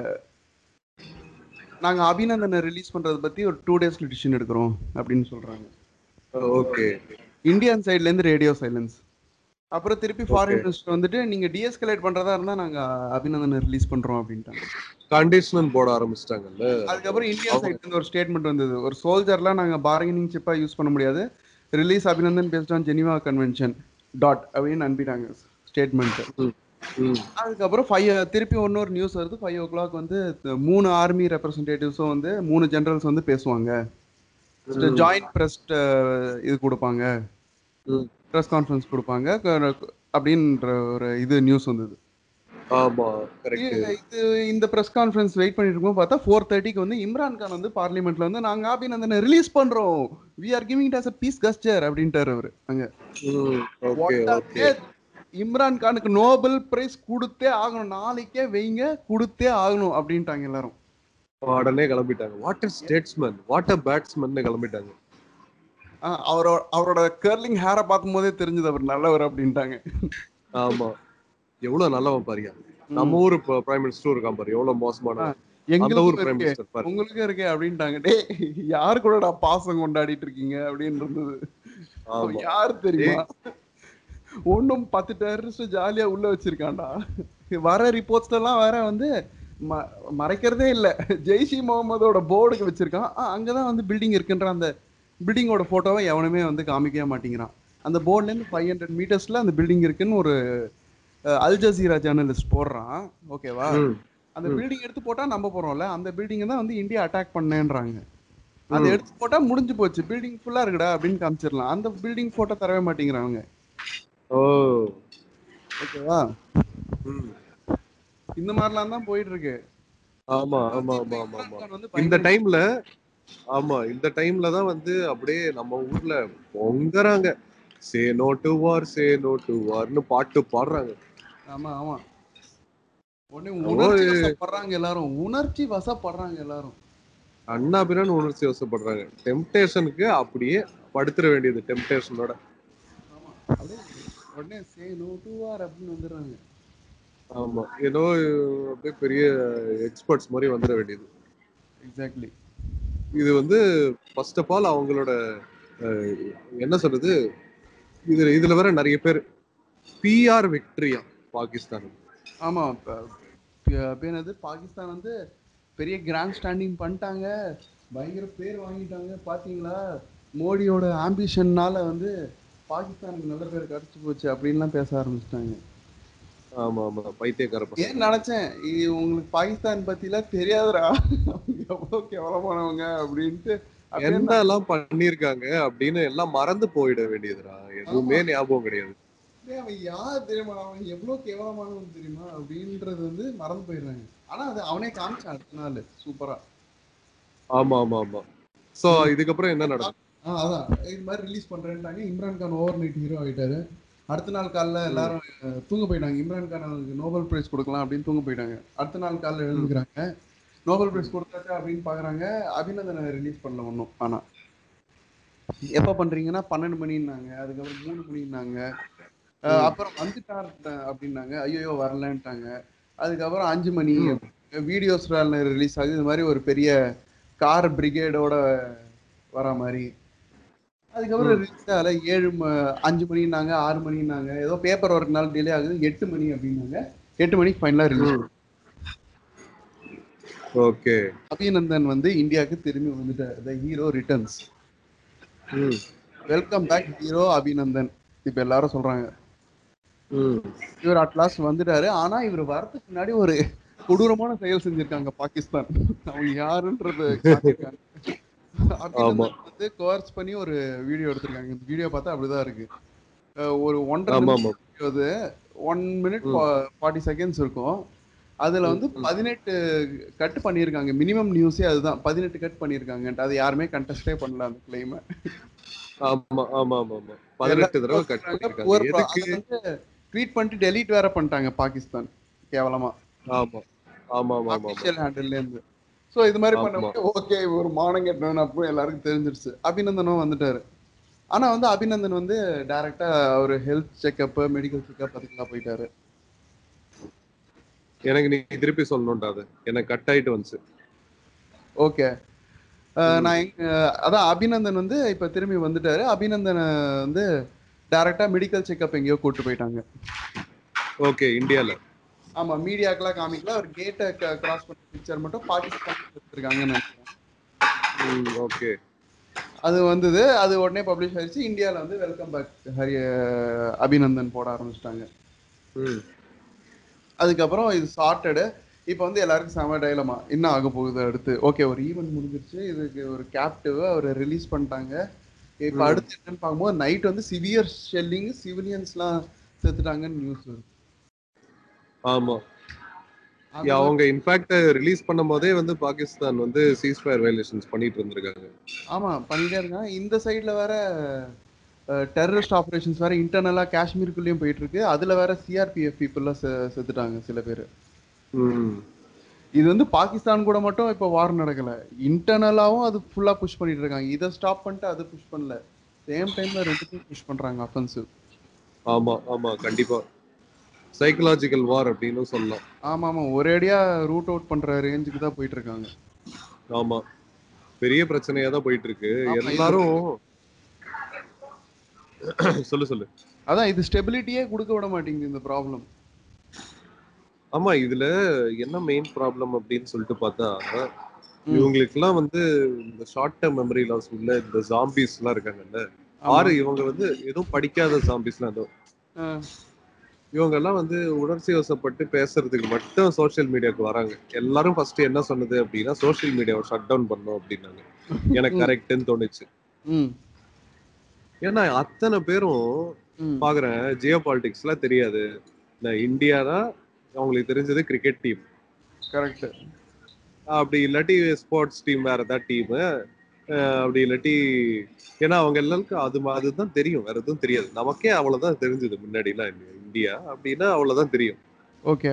நாங்க அபிநந்தனை ரிலீஸ் பண்றதை பத்தி ஒரு 2 டேஸ்ல டிசிஷன் எடுக்கிறோம் அப்படின்னு சொல்றாங்க. ஓகே இந்தியன் சைட்ல இருந்து ரேடியோ சைலன்ஸ். அப்புறம் திருப்பி ஓகே. ஃபாரின் மினிஸ்டர் வந்துட்டு நீங்க டிஎஸ்கலேட் பண்றதா இருந்தா நாங்க அபிநந்தனை ரிலீஸ் பண்றோம் அப்படின்ட்டாங்க. கண்டிஷனல் போட ஆரம்பிச்சிட்டாங்கல்ல. அப்போ அதுக்கப்புறம் இந்தியன் அவங்க சைட்ல இருந்து ஒரு ஸ்டேட்மெண்ட் வந்தது, ஒரு சோல்ஜர்லாம் நாங்க பார்கெனிங் சிப்பா யூஸ் பண்ண முடியாது, release Abhinandan based on Geneva convention dot அப்படின்னு அனுப்பிட்டாங்க ஸ்டேட்மெண்ட். ம், ம், அதுக்கப்புறம் திருப்பி இன்னொரு நியூஸ் வருது, 5 o'clock வந்து 3 ஆர்மி ரெப்ரஸன்டேட்டிவ்ஸும் வந்து 3 ஜெனரல்ஸ் வந்து பேசுவாங்க, ம், ஜாயிண்ட் பிரஸ் இது கொடுப்பாங்க, ம். ப்ரெஸ் கான்ஃபரன்ஸ் கொடுப்பாங்க அப்படின்ற ஒரு இது நியூஸ் வந்தது. ஆமா கரெக்ட். இது இந்த பிரஸ் கான்ஃபரன்ஸ் வெயிட் பண்ணிட்டு இருக்கும்போது பார்த்தா 4:30க்கு வந்து இம்ரான் கான் வந்து பார்லிமெண்ட்ல வந்து நாங்க அபிநந்தனை ரிலீஸ் பண்றோம், we are giving it as a peace gesture அப்படின்ட்டாரு அவரு அங்க. ம். Okay okay. உடனே இம்ரான் கானுக்கு நோபல் பிரைஸ் கொடுத்தே ஆகணும், நாளைக்கே வைங்க கொடுத்தே ஆகணும் அப்படின்ட்டாங்க எல்லாரும். உடனே கிளம்பிட்டாங்க. What a statesman, what a batsman கிளம்பிட்டாங்க. அவரோட கர்லிங் ஹேரை பார்க்கும் போதே தெரிஞ்சது அவர் நல்லவர் அப்படின்ட்டாங்க. ஆமா எவ்வளவு நல்லவன் பாரியா. ம். நம்ம ஊரு பிரைம் மினிஸ்டரும் இருக்கான் பாரு, எவ்வளவு ஆ, மோசமானவன். அந்த ஊர் எங்களுக்கும் பிரைம் இருக்கே மினிஸ்டர் பாரு. உங்களுக்கும் இருக்கே அப்படின்ட்டாங்க. டே யாரு கூடடா பாசம் கொண்டாடிட்டு இருக்கீங்க அப்படின்னு இருந்தது. அவன் ஆமா. யாரு தெரியுமா, ஏய் ஒன்னும் 10 டெரரிஸ்ட் ஜாலியா உள்ள வச்சிருக்கான்டா. வர ரிப்போர்ட்ஸ் எல்லாம் வேற வந்து மறைக்கிறதே இல்ல, ஜெய்ஷி முகமதோட போர்டுக்கு வச்சிருக்கான். அங்கதான் வந்து பில்டிங் இருக்குன்ற அந்த பில்டிங்கோட போட்டோவை எவனுமே வந்து காமிக்கவே மாட்டேங்கிறான். அந்த போர்ட்ல இருந்து 500 மீட்டர்ஸ்ல அந்த பில்டிங் இருக்குன்னு ஒரு அல் ஜசீரா ஜேர்னலிஸ்ட் போடுறான். ஓகேவா, ம், அந்த ம், பில்டிங் எடுத்து போட்டா நம்ப போறோம்ல, அந்த பில்டிங் தான் வந்து இந்தியா அட்டாக் பண்ணேன்றாங்க. அதை ம். எடுத்து போட்டா முடிஞ்சு போச்சு, பில்டிங் ஃபுல்லா இருக்குடா அப்படின்னு காமிச்சிடலாம். அந்த பில்டிங் போட்டோ தரவே மாட்டேங்கிறாங்க. ஓ. ஓகேவா, ம். இந்த மாதிரிலாம் தான் போயிட்டு இருக்கு. ஆமா ஆமா இப்ப ஆமா ஆமா இம்ரான் ஆமா. கான் வந்து இந்த பயங்கர டைம்ல ஆமா இந்த டைம்ல தான் வந்து அப்படியே நம்ம ஊர்ல பொங்கறாங்க. Say no to war, say no to வார்னு பாட்டு பாடுறாங்க. ஆமா ஆமா, உடனே என்னவோ உணர்ச்சி வசப்படுறாங்க எல்லாரும், உணர்ச்சி வசப்படுறாங்க எல்லாரும். அண்ணா பிரான் உணர்ச்சி வசப்படுறாங்க. டெம்டேஷனுக்கு அப்படியே படுத்துற வேண்டியது டெம்டேஷனோட. ஆமா, அப்படியே உடனே சே நோ டு வார் அப்படின்னு வந்துடுறாங்க. ஆமா ஏதோ அப்படியே பெரிய எக்ஸ்பர்ட்ஸ் மாதிரி வந்துட வேண்டியது. எக்ஸாக்ட்லி. இது வந்து ஃபர்ஸ்ட் ஆஃப் ஆல் அவங்களோட என்ன சொல்றது, இதுல இதுல வேற நிறைய பேர் பிஆர் விக்டரியா பாகிஸ்தான். ஆமா, என்னது பாகிஸ்தான் வந்து பெரிய கிராண்ட் ஸ்டாண்டிங் பண்ணிட்டாங்க, பயங்கர பேர் வாங்கிட்டாங்க பாத்தீங்களா, மோடியோட ஆம்பிஷன்னால வந்து பாகிஸ்தானுக்கு நல்ல பேர் கிடைச்சு போச்சு அப்படின்லாம் பேச ஆரம்பிச்சிட்டாங்க. ஆமா ஆமா பைத்தியக்கார பசங்க. ஏன் நினைச்சேன் உங்களுக்கு பாகிஸ்தான் பத்திலாம் தெரியாதுடா, அவங்க எவ்வளவு கேவலமானவங்க அப்படின்ட்டு. அப்படியே என்னெல்லாம் பண்ணிருக்காங்க அப்படின்னு எல்லாம் மறந்து போயிட வேண்டியதுடா. ஆமா, எதுவுமே ஞாபகம் கிடையாது. அவன் யார் தெரியுமா, அவன் எவ்வளவு கேவலமானவன் தெரியுமா அப்படின்றது வந்து மறந்து போயிடுறாங்க. ஆனா அது அவனே காமிச்சான் அடுத்த நாள் சூப்பரா. ஆமா ஆமா ஆமா. சோ இது இதுக்கப்புறம் என்ன நடந்தது? அதான் இது மாதிரி ரிலீஸ் பண்றேன்ட்டாங்க. Imran Khan overnight hero ஆயிட்டாரு. அடுத்த நாள் காலைல ம், எல்லாரும் தூங்க போயிட்டாங்க. இம்ரான் கான் அவருக்கு நோபல் பிரைஸ் கொடுக்கலாம் அப்படின்னு தூங்க போயிட்டாங்க. அடுத்த நாள் காலைல ம், எழுந்துக்கிறாங்க, நோபல் ம், பிரைஸ் கொடுத்தாச்சா அப்படின்னு பாக்குறாங்க. அபிநந்தனை ரிலீஸ் பண்ணல ஒன்றும். ஆனா எப்ப பண்றீங்கன்னா 12 மணின்னாங்க, அதுக்கப்புறம் 3 மணின்னாங்க, ம், அப்புறம் வந்துட்டார் அப்படின்னாங்க, ஐயோ வரலன்ட்டாங்க. அதுக்கப்புறம் 5 மணி ம், வீடியோஸ் ரிலீஸ் ஆகுது, இது மாதிரி ஒரு பெரிய கார் பிரிகேடோட வர மாதிரி. அதுக்கப்புறம் ம் ரிலீஸால 5 மணினாங்க, 6 மணினாங்க, ஏதோ பேப்பர் ஒர்க்னால டிலே ஆகுது, 8 மணி அப்படின்னாங்க. 8 மணிக்கு ஃபைனலாக ரிலீஸ். ம் ஓகே. அபிநந்தன் வந்து இந்தியாவுக்கு திரும்பி வந்துட்டார். The hero returns. Hmm welcome back hero Abhinandan இப்ப எல்லாரும் சொல்றாங்க. ம் இவர் அட்லாஸ்ட் வந்துட்டாரு. ஆனா இவர் வரதுக்கு முன்னாடி ஒரு கொடூரமான செயல் செஞ்சிருக்காங்க பாகிஸ்தான். அவங்க யாருன்றது காட்டியிருக்காங்க. ஆமா அபிநந்தன் வந்து கோர்ஸ் பண்ணி ஒரு வீடியோ எடுத்திருக்காங்க. இந்த வீடியோ பார்த்தா அப்படிதான் இருக்கு. ஒரு 1.5 ஆமா ஆமா. நிமிஷம் வீடியோ அது. 1 மினிட் ம் 40 செகண்ட்ஸ் இருக்கும். அதுல ம் வந்து ம் 18 கட் பண்ணியிருக்காங்க. மினிமம் நியூஸே அதுதான். 18 கட் பண்ணியிருக்காங்க. அது யாருமே கண்டெஸ்டே பண்ணல அந்த கிளைமை. ஆமா ஆமா ஆமா ஆமா. எல்லா 18 தடவை கட் பண்ணிருக்காங்க. புவர் எதுக்கு? அதை வந்து ட்வீட் பண்ணிட்டு டெலீட் வேற பண்ணிட்டாங்க பாகிஸ்தான். கேவலமா. ஆமா ஆமா ஆமா ஆமா ஆமா அபிஷியல் ஹேண்டில்ல இருந்து. ஸோ இது மாதிரி ஆமா. பண்ண ஓகே ஒரு மானம் கெட்டவன் அப்போ எல்லாருக்கும் தெரிஞ்சிருச்சு. அபிநந்தனும் வந்துட்டாரு. ஆனா வந்து அபிநந்தன் வந்து டைரக்டா ஒரு ஹெல்த் செக்அப், மெடிக்கல் செக்அப் அதுக்கெல்லாம் போயிட்டாரு. எனக்கு நீ திருப்பி சொல்லணும்டா அது. எனக்கு கட் ஆயிட்டு வந்துச்சு. ஓகே. ம் நான் அதான் அபிநந்தன் வந்து இப்ப திரும்பி வந்துட்டாரு. அபிநந்தனை வந்து டைரக்டா மெடிக்கல் செக்அப் எங்கேயோ கூட்டு போயிட்டாங்க. ஓகே. இந்தியால. ஆமா, மீடியாக்கெல்லாம் காமிக்கல. அவர் கேட்டை கிராஸ் பண்ண பிக்சர் மட்டும் பாகிஸ்தான் எடுத்திருக்காங்கன்னு நினைக்கிறேன். ம் ஓகே. அது வந்தது. அது உடனே பப்ளிஷ் ஆயிடுச்சு. இந்தியாவில் வந்து வெல்கம் பேக் அபிநந்தன் போட ஆரம்பிச்சிட்டாங்க. ம் அதுக்கப்புறம் இது சார்ட்டடு. இப்போ வந்து எல்லாருக்கும் செம டைலமா என்ன ஆக போகுது அடுத்து. ஓகே, ஒரு ஈவெண்ட் முடிஞ்சிருச்சு. இதுக்கு ஒரு கேப்டிவ் அவரை ரிலீஸ் பண்ணிட்டாங்க. இப்போ ம் அடுத்து என்னன்னு பார்க்கும்போது நைட் வந்து சிவியர் ஷெல்லிங், சிவிலியன்ஸ்லாம் செத்துட்டாங்கன்னு நியூஸ் வருது. ஆமா. அந்த மாதிரி. அவங்க இன்ஃபேக்ட் ரிலீஸ் பண்ணும் போதே வந்து பாகிஸ்தான் வந்து சீஸ்ஃபயர் வயலேஷன்ஸ் பண்ணிட்டு இருந்திருக்காங்க. ஆமா, பண்ணிட்டே இருக்காங்க. இந்த சைடுல வேற டெரரிஸ்ட் ஆபரேஷன்ஸ் வேற இன்டர்னலா காஷ்மீருக்குள்ளேயும் போயிட்டு இருக்கு. அதுல வேற சிஆர்பிஎஃப் பீப்புள்லாம் செத்துட்டாங்க சில பேர். ம் இது வந்து பாகிஸ்தான் கூட மட்டும் இப்போ வார் நடக்கல. இன்டர்னலாவும் அது ஃபுல்லா புஷ் பண்ணிட்டு இருக்காங்க. இதை ஸ்டாப் பண்ணிட்டு அது புஷ் பண்ணல. சேம் டைம்ல ரெண்டுத்தையும் புஷ் பண்றாங்க அஃபென்சிவ். ஆமா ஆமா கண்டிப்பா. சைக்கலாஜிக்கல் வார் அப்படின்னு சொல்லலாம். ஆமா ஆமா, ஒரேடியா ரூட் அவுட் பண்ற ரேஞ்சுக்கு தான் போயிட்டு இருக்காங்க. ஆமா. பெரிய பிரச்சனையா தான் போயிட்டு இருக்கு. ஆமா, இது எல்லாரும் சொல்லு சொல்லு. அதான் இது ஸ்டெபிலிட்டியே கொடுக்க விட மாட்டேங்குது இந்த ப்ராப்ளம். ஆமா, இதுல என்ன மெயின் ப்ராப்ளம் அப்படின்னு சொல்லிட்டு பார்த்தா, ம். இவங்களுக்கெல்லாம் வந்து இந்த ஷார்ட் டேர்ம் மெமரி லாஸ் உள்ள இந்த ஜாம்பிஸ் எல்லாம் இருக்காங்கல்ல. ஆமா. இவங்க வந்து எதுவும் படிக்காத ஜாம்பிஸ்லாம் ஏதோ. அஹ், இவங்க எல்லாம் வந்து உணர்ச்சி வசப்பட்டு பேசுறதுக்கு மட்டும் சோஷியல் மீடியாவுக்கு வராங்க. எல்லாரும் ஃபர்ஸ்ட் என்ன சொன்னது அப்படின்னா சோஷியல் மீடியாவை ஷட் டவுன் பண்ணணும் அப்படின்னாங்க. எனக்கு ம். கரெக்ட்னு தோணுச்சு. ம். ஏன்னா அத்தனை பேரும் ம். பாக்குறேன் ஜியோ பாலிடிக்ஸ்லாம் தெரியாது. நான் இந்தியானா அவங்களுக்கு தெரிஞ்சது கிரிக்கெட் டீம். கரெக்ட். அப்படி இல்லாட்டி ஸ்போர்ட்ஸ் டீம் வேற ஏதாவது டீம். அப்படி இல்லாட்டி ஏன்னா அவங்க எல்லாருக்கும் அதுதான் தெரியும், வேற எதுவும் தெரியாது. நமக்கே அவ்வளவுதான் தெரிஞ்சது முன்னாடிலாம். இந்தியா அப்படின்னா அவ்வளவுதான் தெரியும். ஓகே.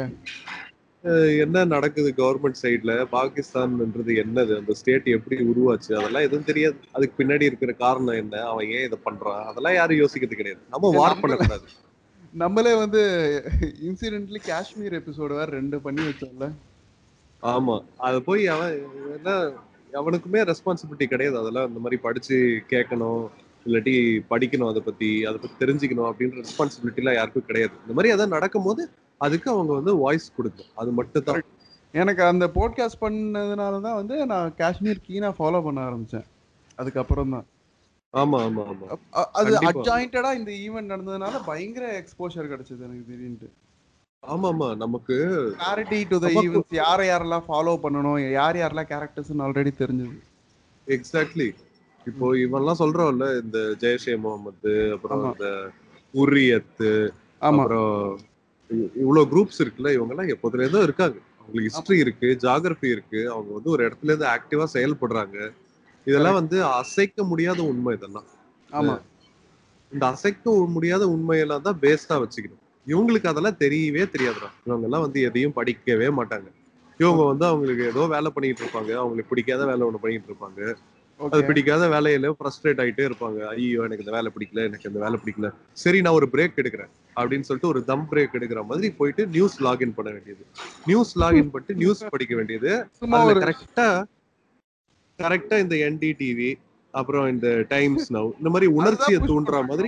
என்ன நடக்குது கவர்மெண்ட் சைட்ல, பாகிஸ்தான்ன்றது என்னது, அந்த ஸ்டேட் எப்படி உருவாச்சு, அதெல்லாம் எதுவும் தெரியாது. அதுக்கு பின்னாடி இருக்கிற காரணம் என்ன, அவன் ஏன் இதை பண்றான், அதெல்லாம் யாரும் யோசிக்கிறது கிடையாது. நம்ம வார் பண்ணக்கூடாது. நம்மளே வந்து இன்சிடென்ட்லி காஷ்மீர் எபிசோடு வேற 2 பண்ணி வச்சோம்ல. ஆமா, அது போய் அவன் என்ன, அவனுக்குமே ரெஸ்பான்சிபிலிட்டி கிடையாது. அதெல்லாம் இந்த மாதிரி படிச்சு கேட்கணும், இல்லாட்டி படிக்கணும், அதை பத்தி தெரிஞ்சுக்கணும் அப்படின்ற ரெஸ்பான்சிபிலிட்டி எல்லாம் யாருக்கும் கிடையாது. இந்த மாதிரி அதான் நடக்கும்போது அதுக்கு அவங்க வந்து வாய்ஸ் கொடுக்கும், அது மட்டும் தான். எனக்கு அந்த போட்காஸ்ட் பண்ணதுனால தான் வந்து நான் காஷ்மீர் கீனா ஃபாலோ பண்ண ஆரம்பிச்சேன் அதுக்கப்புறம் தான். ஆமா ஆமா ஆமா அது கண்டிப்பா. அட்ஜாயிண்டடா இந்த ஈவெண்ட் நடந்ததுனால பயங்கர எக்ஸ்போஷர் கிடைச்சது எனக்கு திடீர்னு. ஆமா ஆமா நமக்கு கிளாரிட்டி டு த ஈவெண்ட்ஸ், யாரெல்லாம் ஃபாலோ பண்ணணும், யாரெல்லாம் கேரக்டர்ஸ்னு ஆல்ரெடி தெரிஞ்சது. எக்ஸாக்ட்லி. இப்போ இவன்லாம் சொல்றோம்ல, இந்த ஜெய்ஷே முகமது, அப்புறம் ஆமா இந்த உரியத்து, ஆமா அப்புறம் இவ்வளவு குரூப்ஸ் இருக்குல்ல, இவங்க எல்லாம் எப்போதுல இருந்தோ இருக்காங்க. அவங்களுக்கு ஆமா. ஹிஸ்டரி இருக்கு, ஜியாகிரபி இருக்கு, அவங்க வந்து ஒரு இடத்துல இருந்து ஆக்டிவா செயல்படுறாங்க. இதெல்லாம் கரெக்ட். வந்து அசைக்க முடியாத உண்மை. இதெல்லாம் ஆமா. இந்த அசைக்க முடியாத உண்மையெல்லாம் தான் பேஸ்டா வச்சுக்கணும். இவங்களுக்கு அதெல்லாம் தெரியவே தெரியாதுடா. இவங்க எல்லாம் வந்து எதையும் படிக்கவே மாட்டாங்க. இவங்க வந்து அவங்களுக்கு ஏதோ வேலை பண்ணிட்டு இருப்பாங்க, அவங்களுக்கு பிடிக்காத வேலை ஒண்ணு பண்ணிட்டு இருப்பாங்க. அது ஓகே. பிடிக்காத வேலையில ஃப்ரஸ்ட்ரேட் ஆயிட்டே இருப்பாங்க. ஐயோ எனக்கு இந்த வேலை பிடிக்கல, எனக்கு இந்த வேலை பிடிக்கல, சரி நான் ஒரு பிரேக் எடுக்கிறேன் அப்படின்னு சொல்லிட்டு ஒரு தம் பிரேக் எடுக்கிற மாதிரி போயிட்டு நியூஸ் லாகின் பண்ண வேண்டியது, நியூஸ் லாகின் பண்ணிட்டு நியூஸ் படிக்க வேண்டியது. சும்மா அதுல ஒரு கரெக்டா கரெக்டா இந்த என்டிடிவி அப்புறம் இந்த டைம்ஸ் நவ் இந்த மாதிரி உணர்ச்சியை தூண்டுற மாதிரி,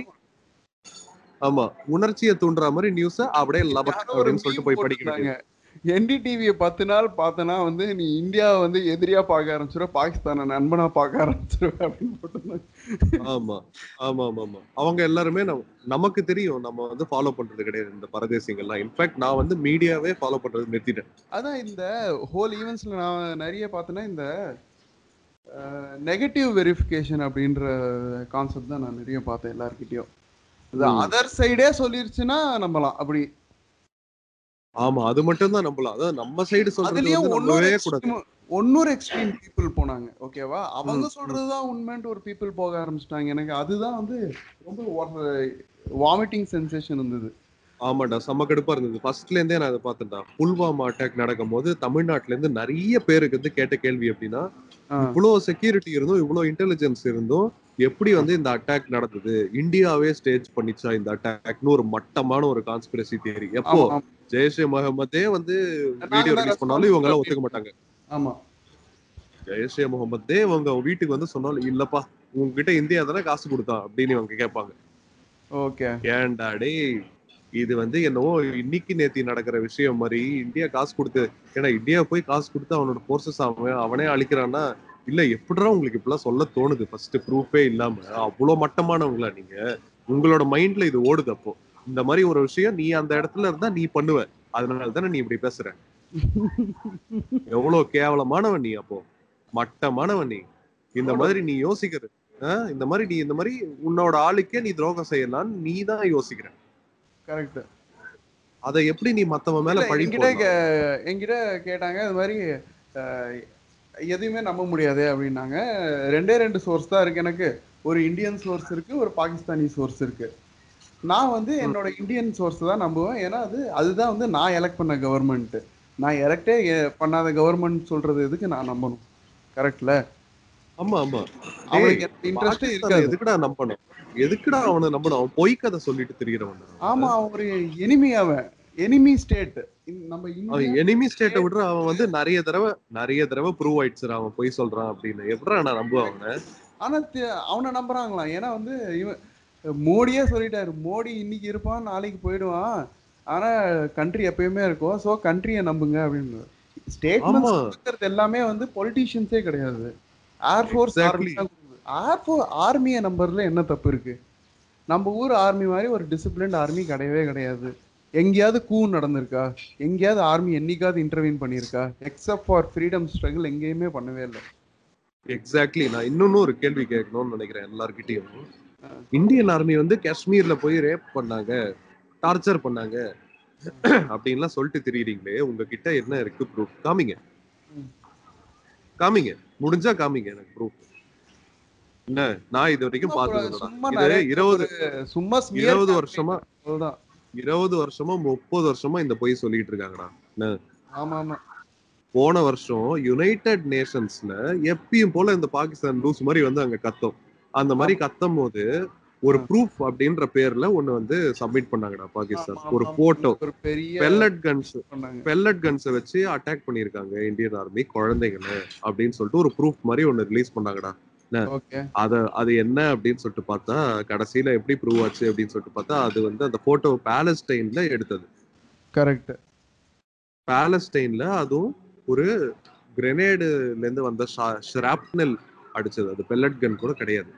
ஆமா உணர்ச்சியை தூண்டுற மாதிரி நியூஸ அப்படியே லபக் அப்படின்னு சொல்லிட்டு போய் படிக்க வேண்டியது. என்டிடிவியை 10 நாள் பார்த்தனா வந்து நீ இந்தியாவை வந்து எதிரியா பார்க்க ஆரம்பிச்சிருவ, பாகிஸ்தானை நண்பனா பார்க்க ஆரம்பிச்சிருவ அப்படின்னு போட்டுருந்தாங்க. ஆமா ஆமா ஆமா ஆமா அவங்க எல்லாருமே நமக்கு தெரியும், நம்ம வந்து ஃபாலோ பண்றது கிடையாது இந்த பரதேசிங்கள்லாம். இன்ஃபேக்ட் நான் வந்து மீடியாவே ஃபாலோ பண்றது நிறுத்திட்டேன். அதான் இந்த ஹோல் ஈவெண்ட்ஸ்ல நான் நிறைய பார்த்தேன்னா இந்த நெகட்டிவ் வெரிஃபிகேஷன் அப்படின்ற கான்செப்ட் தான் நான் நிறைய பார்த்தேன் எல்லார்கிட்டயும். அதர் சைடே சொல்லிருச்சுன்னா நம்பலாம் அப்படி. ஆமா அது மட்டும் தான் நம்பலாம். அதாவது நம்ம சைடு சொல்றது வந்து நம்பவே கூடாது. ஒன்னொரு எக்ஸ்ட்ரீம் பீப்புள் போனாங்க, ஓகேவா? அவங்க சொல்றதுதான் உண்மைன்ட்டு ஒரு பீப்புள் போக ஆரம்பிச்சிட்டாங்க. எனக்கு அதுதான் வந்து ரொம்ப வாமிட்டிங் சென்சேஷன் இருந்தது. ஆமாண்டா, செம்ம கடுப்பா இருந்தது. ஃபர்ஸ்ட்ல இருந்தே நான் அதை பார்த்தேன்டா. புல்வாமா அட்டாக் நடக்கும் போது தமிழ்நாட்டுல இருந்து நிறைய பேருக்கு வந்து கேட்ட கேள்வி அப்படின்னா, இவ்வளவு செக்யூரிட்டி இருந்தும் இவ்வளவு இன்டெலிஜென்ஸ் இருந்தும் எப்படி வந்து இந்த அட்டாக் நடந்தது, இந்தியாவே ஸ்டேஜ் பண்ணிச்சா இந்த அட்டாக்னு ஒரு மட்டமான ஒரு கான்ஸ்பிரசி தியரி. எப்போ ஜெய்ஷே முகமதே வந்து வீடியோ ரிலீஸ் பண்ணாலும் இவங்க எல்லாம் ஒத்துக்க மாட்டாங்க. ஆமா, ஜெய்ஷே முகமதே உங்க வீட்டுக்கு வந்து சொன்னாலும் இல்லப்பா உங்ககிட்ட இந்தியா தானே காசு கொடுத்தான் அப்படின்னு இவங்க கேட்பாங்க. ஓகே, ஏன்டா டேய், இது வந்து என்னவோ இன்னைக்கு நேத்தி நடக்கிற விஷயம் மாதிரி இந்தியா காசு கொடுத்து, ஏன்னா இந்தியா போய் காசு கொடுத்து அவனோட போர்சஸ் அவனே அழிக்கிறான்னா, இல்ல எப்படிதான் உங்களுக்கு இப்பெல்லாம் சொல்ல தோணுது? ஃபர்ஸ்ட் ப்ரூஃபே இல்லாம அவ்வளவு மட்டமானவங்களா நீங்க? உங்களோட மைண்ட்ல இது ஓடுது. அப்போ இந்த மாதிரி ஒரு விஷயம் நீ அந்த இடத்துல இருந்தா நீ பண்ணுவ, அதனால தானே நீ இப்படி பேசுற. எவ்வளவு கேவலமானவன் நீ, அப்போ மட்டமானவன் நீ. இந்த மாதிரி நீ யோசிக்கிறது, இந்த மாதிரி நீ இந்த மாதிரி உன்னோட ஆளுக்கே நீ துரோகம் செய்யலாம்னு நீ தான் யோசிக்கிற. கரெக்ட். அதை எப்படி நீ மத்தவன் மேல பழி போடலாம்? என்கிட்ட கேட்டாங்க இது மாதிரி எதுவுமே நம்ப முடியாது அப்படின்னாங்க. ரெண்டு சோர்ஸ் தான் இருக்கு எனக்கு. ஒரு இந்தியன் சோர்ஸ் இருக்கு, ஒரு பாகிஸ்தானி சோர்ஸ் இருக்கு. நான் வந்து என்னோட இந்தியன் சோர்ஸ் தான் நம்புவேன். ஏன்னா அதுதான் வந்து நான் எலெக்ட் பண்ண கவர்மெண்ட். நான் எலெக்டே பண்ணாத கவர்மெண்ட் சொல்றது எதுக்கு நான் நம்பணும்? கரெக்ட்ல? ஆமா ஆமா, அவனுக்கு இன்ட்ரெஸ்ட் இருக்காது. எதுக்குடா நம்பணும்? எதுக்குடா அவனை நம்பணும்? அவன் பொய் கதை சொல்லிட்டு திரியறவன். ஆமா, அவன் ஒரு எனிமி, அவன் எனிமி ஸ்டேட். நம்ம எனிமி ஸ்டேட்டை விட அவன் வந்து நிறைய தடவை ப்ரூவ் ஆயிடுச்சு அவன் பொய் சொல்றான் அப்படின்னு. எப்படா நான் நம்புவேன் அவனை? ஆனா அவனை நம்புறாங்களாம். ஏன்னா வந்து இவன் மோடியே சொல்லிட்டாரு, மோடி இன்னைக்கு இருப்பான் நாளைக்கு போயிடுவான், ஆனா கண்ட்ரி எப்பயுமே இருக்கும், சோ கண்ட்ரியை நம்புங்க அப்படின்னு. ஸ்டேட்மெண்ட்ஸ் எல்லாமே வந்து பொலிட்டீஷியன்ஸே கிடையாது, ஏர்ஃபோர்ஸ் ஆர்மியை நம்பர்ல என்ன தப்பு இருக்கு? நம்ம ஊர் ஆர்மி மாதிரி ஒரு டிசிப்ளின்ட் ஆர்மி கிடையவே கிடையாது. எங்கேயாவது கூ நடந்திருக்கா? எங்கேயாவது ஆர்மி என்னைக்காவது இன்டர்வீன் பண்ணியிருக்கா? எக்ஸப்ட் ஃபார் ஃப்ரீடம் ஸ்ட்ரகிள் எங்கேயுமே பண்ணவே இல்லை. எக்ஸாக்ட்லி. நான் இன்னொன்னு ஒரு கேள்வி கேட்கணும்னு நினைக்கிறேன் எல்லார்கிட்டையும். இந்தியன் ஆர்மி வந்து காஷ்மீர்ல போய் ரேப் பண்ணாங்க, டார்ச்சர் பண்ணாங்க அப்படின்லாம் சொல்லிட்டு தெரியுறீங்களே, உங்ககிட்ட என்ன இருக்கு ப்ரூஃப்? காமிங்க, முடிஞ்சா காமிங்க எனக்கு ப்ரூஃப். என்ன, நான் இது வரைக்கும் பார்த்தது 20 வருஷமா 30 வருஷமா இந்த பொய் சொல்லிட்டு இருக்காங்கடா. போன வருஷம் யுனைடெட் நேஷன்ஸ்ல எப்பயும் போல இந்த பாகிஸ்தான் லூஸ் மாதிரி வந்து அங்க கத்தும். அந்த மாதிரி கத்தும் போது ஒரு ப்ரூஃப் அப்படின்ற பேர்ல ஒண்ணு வந்து சப்மிட் பண்ணாங்கடா பாகிஸ்தான். ஒரு போட்டோ, பெல்லட் கன்ஸ் வச்சு அட்டாக் பண்ணிருக்காங்க இந்தியன் ஆர்மி குழந்தைங்களை அப்படின்னு சொல்லிட்டு ஒரு ப்ரூஃப் மாதிரி ஒண்ணு ரிலீஸ் பண்ணாங்கடா. அது என்ன அப்படின்னு சொல்லிட்டு பார்த்தா, கடைசியில எப்படி ப்ரூவ் ஆச்சு அப்படின்னு சொல்லிட்டு பார்த்தா, அது வந்து அந்த போட்டோ பாலஸ்டைன்ல எடுத்தது. கரெக்ட். பாலஸ்டைன்ல அதுவும் ஒரு கிரெனேடுல இருந்து வந்த ஷ்ராப்னல் அடிச்சது, அது பெல்லட் கன் கூட கிடையாது.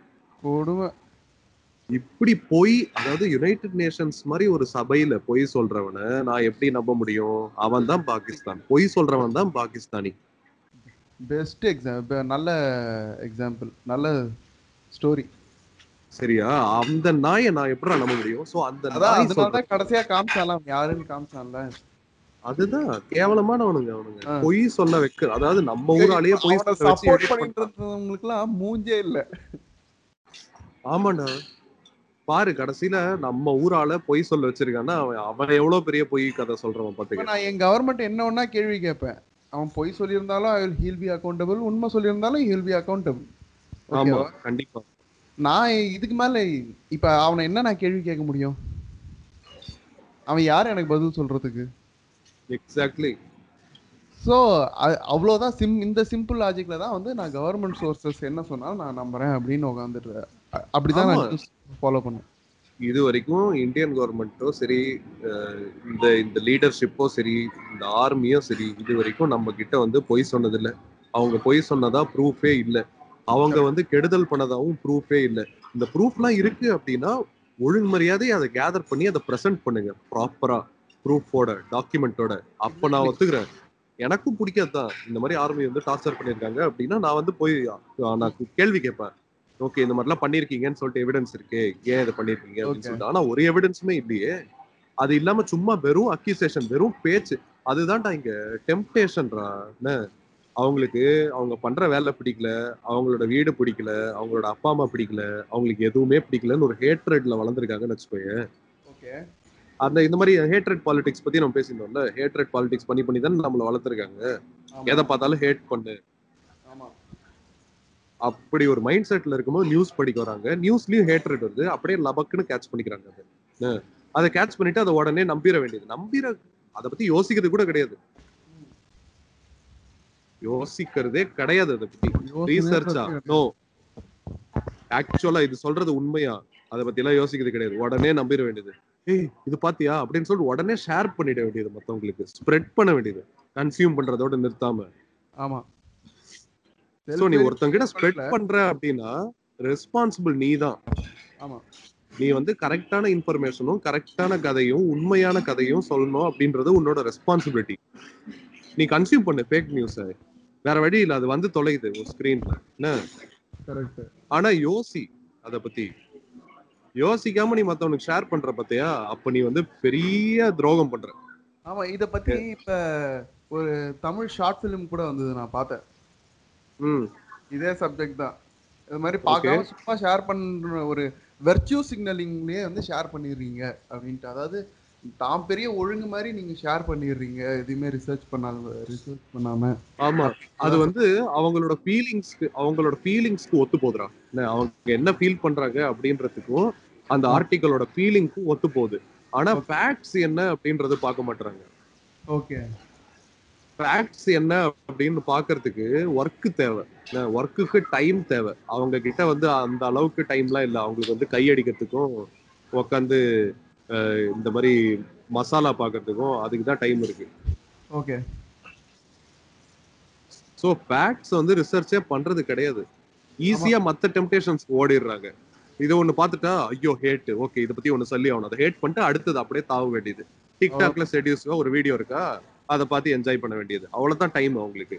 இப்படி போய், அதாவது யுனைடெட் நேஷன்ஸ் மாதிரி ஒரு சபையில பொய் சொல்றவனை நான் எப்படி நம்ப முடியும்? அவன் தான் பாகிஸ்தான், பொய் சொல்றவன் தான் பாகிஸ்தானி. பெஸ்ட் எக்ஸாம்பிள், நல்ல எக்ஸாம்பிள், நல்ல ஸ்டோரி. சரியா? அந்த நாயை நான் எப்படி நம்ப முடியும்? சோ அந்த நாய் சொல்றத கடைசியா காமிச்சாலாம், யாருன்னு காமிச்சான்ல, அதுதான் கேவலமானவனுங்க அவனுங்க. பொய் சொல்ல வைக்க, அதாவது நம்ம ஊராலேயே பொய் சொல்ல வச்சு சப்போர்ட் பண்ணிட்டுறவங்களுக்குலாம் மூஞ்சே இல்ல. ஆமாண்டா, பாரு கடைசியில நம்ம ஊரால பொய் சொல்ல வச்சிருக்கான்னா அவன் எவ்வளவு பெரிய பொய் கதை சொல்றவன் பாத்துக்க. நான் என் கவர்மெண்ட் என்ன ஒன்னா கேள்வி கேட்பேன். அவன் பொய் சொல்லியிருந்தாலும் ஹீல் பி அக்கௌண்டபிள், உண்மை சொல்லியிருந்தாலும் ஹீல் பி அக்கௌண்டபிள். ஆமா, கண்டிப்பா. நான் இதுக்கு மேல இப்ப அவனை என்ன நான் கேள்வி கேட்க முடியும்? அவன் யாரு எனக்கு பதில் சொல்றதுக்கு? எக்ஸாக்ட்லி. ஸோ அவ்வளோதான் இந்த சிம்பிள் லாஜிக்ல தான் வந்து நான் கவர்மெண்ட் சோர்சஸ் என்ன சொன்னாலும் நான் நம்புறேன் அப்படின்னு உட்காந்துட்டு அப்படிதான் ஆமா, நான் நியூஸ் ஃபாலோ பண்ணேன். இது வரைக்கும் இந்தியன் கவர்மெண்ட்டோ சரி, இந்த இந்த லீடர்ஷிப்போ சரி, இந்த ஆர்மியோ சரி, இது வரைக்கும் நம்ம கிட்ட வந்து பொய் சொன்னதில்ல. அவங்க பொய் சொன்னதா ப்ரூஃபே இல்ல. அவங்க வந்து கெடுதல் பண்ணதாவும் ப்ரூஃபே இல்ல. இந்த ப்ரூஃப்லாம் இருக்கு அப்படின்னா ஒழுங்கு மரியாதை அதை கேதர் பண்ணி அதை ப்ரெசென்ட் பண்ணுங்க ப்ராப்பரா, ப்ரூஃபோட, டாக்குமெண்டோட. அப்ப நான் ஒத்துக்கிறேன். எனக்கும் பிடிக்காது தான் இந்த மாதிரி ஆர்மி வந்து டார்ச்சர் பண்ணியிருக்காங்க அப்படின்னா நான் வந்து போய் நான் கேள்வி கேட்பேன். ஓகே, இந்த மாதிரிலாம் பண்ணிருக்கீங்கன்னு சொல்லிட்டு எவிடன்ஸ் இருக்கு, ஏன் இதை பண்ணிருக்கீங்க அப்படின்னு ஓகே. சொல்லிட்டு. ஆனா ஒரு எவிடன்ஸுமே இல்லையே. அது இல்லாம சும்மா வெறும் அக்யூசேஷன், வெறும் பேச்சு. அதுதான்டா இங்க டெம்ப்டேஷன்டா. அவங்களுக்கு அவங்க பண்ற வேலை பிடிக்கல, அவங்களோட வீடு பிடிக்கல, அவங்களோட அப்பா அம்மா பிடிக்கல, அவங்களுக்கு எதுவுமே பிடிக்கலன்னு ஒரு ஹேட்ரட்ல வளர்ந்துருக்காங்கன்னு வச்சுக்கோங்க. ஓகே. அந்த இந்த மாதிரி ஹேட்ரட் பாலிடிக்ஸ் பத்தி நம்ம பேசியிருந்தோம்ல. ஹேட்ரட் பாலிடிக்ஸ் பண்ணி பண்ணி தான் நம்மள வளர்த்துருக்காங்க. ஆமா. எதை பார்த்தாலும் ஹேட் பண்ணு. ஆமா. அப்படி ஒரு மைண்ட் செட்ல இருக்கும்போது நியூஸ் படிக்க வராங்க. நியூஸ்லயும் ஹேட்ரட் வருது. அப்படியே லபக்குன்னு கேட்ச் பண்ணிக்கிறாங்க அதை. அதை கேட்ச் பண்ணிட்டு அதை உடனே நம்பிட வேண்டியது. அதை பத்தி யோசிக்கிறது கூட கிடையாது. யோசிக்கிறதே கிடையாது அதை பத்தி. ரீசர்ச்சா? நோ. ஆக்சுவலா இது சொல்றது உண்மையா? அதை பத்தி எல்லாம் யோசிக்கிறது கிடையாது. உடனே நம்பிட வேண்டியது. ஏய் இது பாத்தியா அப்படின்னு சொல்லிட்டு உடனே ஷேர் பண்ணிட வேண்டியது மத்தவங்களுக்கு. ஸ்ப்ரெட் பண்ண வேண்டியது. கன்சியூம் பண்றதோட நிறுத்தாம. ஆமா. சோ நீ ஒருத்தங்கிட்ட ஸ்ப்ரெட் பண்ற அப்படின்னா ரெஸ்பான்சிபிள் நீ தான். ஆமா. நீ வந்து கரெக்டான இன்ஃபர்மேஷனும் கரெக்டான கதையும் உண்மையான கதையும் சொல்லணும் அப்படின்றது உன்னோட ரெஸ்பான்சிபிலிட்டி. நீ கன்சியூம் பண்ணு ஃபேக் நியூஸை. வேற வழி இல்ல, அது வந்து தொலையுது ஒரு ஸ்கிரீன்ல. என்ன? கரெக்ட். ஆனா யோசி, அத பத்தி யோசிக்காம நீ மத்தவனுக்கு ஷேர் பண்ற பத்தியா, அப்ப நீ வந்து பெரிய துரோகம் பண்ற. ஆமா, இத பத்தி இப்ப ஒரு தமிழ் ஷார்ட் பிலிம் கூட வந்தது, நான் பார்த்தேன். இதே சப்ஜெக்ட் தான். இது மாதிரி பார்க்காம சும்மா ஷேர் பண்ற ஒரு வெர்ச்சுவ் சிக்னலிங்லயே வந்து ஷேர் பண்ணிடுறீங்க அப்படின்ட்டு. அதாவது தாம் பெரிய ஒழுங்கு மாதிரி நீங்க ஷேர் பண்ணிடுறீங்க, எதுவுமே ரிசர்ச் பண்ணாம. ஆமா, அது வந்து அவங்களோட ஃபீலிங்ஸ்க்கு ஒத்து போகுதுடா. அவங்க என்ன ஃபீல் பண்றாங்க அப்படின்றதுக்கும் அந்த ஆர்டிகளோட ஃபீலிங்க்கும் ஒத்து போகுது. ஆனா ஃபேக்ட்ஸ் என்ன அப்படின்றது பார்க்க மாட்டாங்க. ஓகே. ஃபேக்ட்ஸ் என்ன அப்படின்னு பாக்குறதுக்கு ஒர்க் தேவை. ஒர்க்குக்கு டைம் தேவை. அவங்க கிட்ட வந்து அந்த அளவுக்கு டைம்லாம் இல்லை. அவங்களுக்கு வந்து கை அடிக்கிறதுக்கும் உட்காந்து இந்த மாதிரி மசாலா பாக்குறதுக்கும் அதுக்கு தான் டைம் இருக்கு. ஓகே. சோ ஃபேக்ட்ஸ் வந்து ரிசர்ச்சே பண்றது கிடையாது. ஈஸியா மத்த டெம்ப்டேஷன்ஸ் ஓடிடுறாங்க. இதை ஒண்ணு பார்த்துட்டா ஐயோ ஹேட், ஓகே இதை பத்தி ஒண்ணு சொல்லி ஆகணும், அதை ஹேட் பண்ணிட்டு அடுத்தது அப்படியே தாவ வேண்டியது. டிக்டாக்ல செடியூஸ்ல ஒரு வீடியோ இருக்கா, அதை பார்த்து என்ஜாய் பண்ண வேண்டியது. அவ்வளவுதான் டைம் அவங்களுக்கு.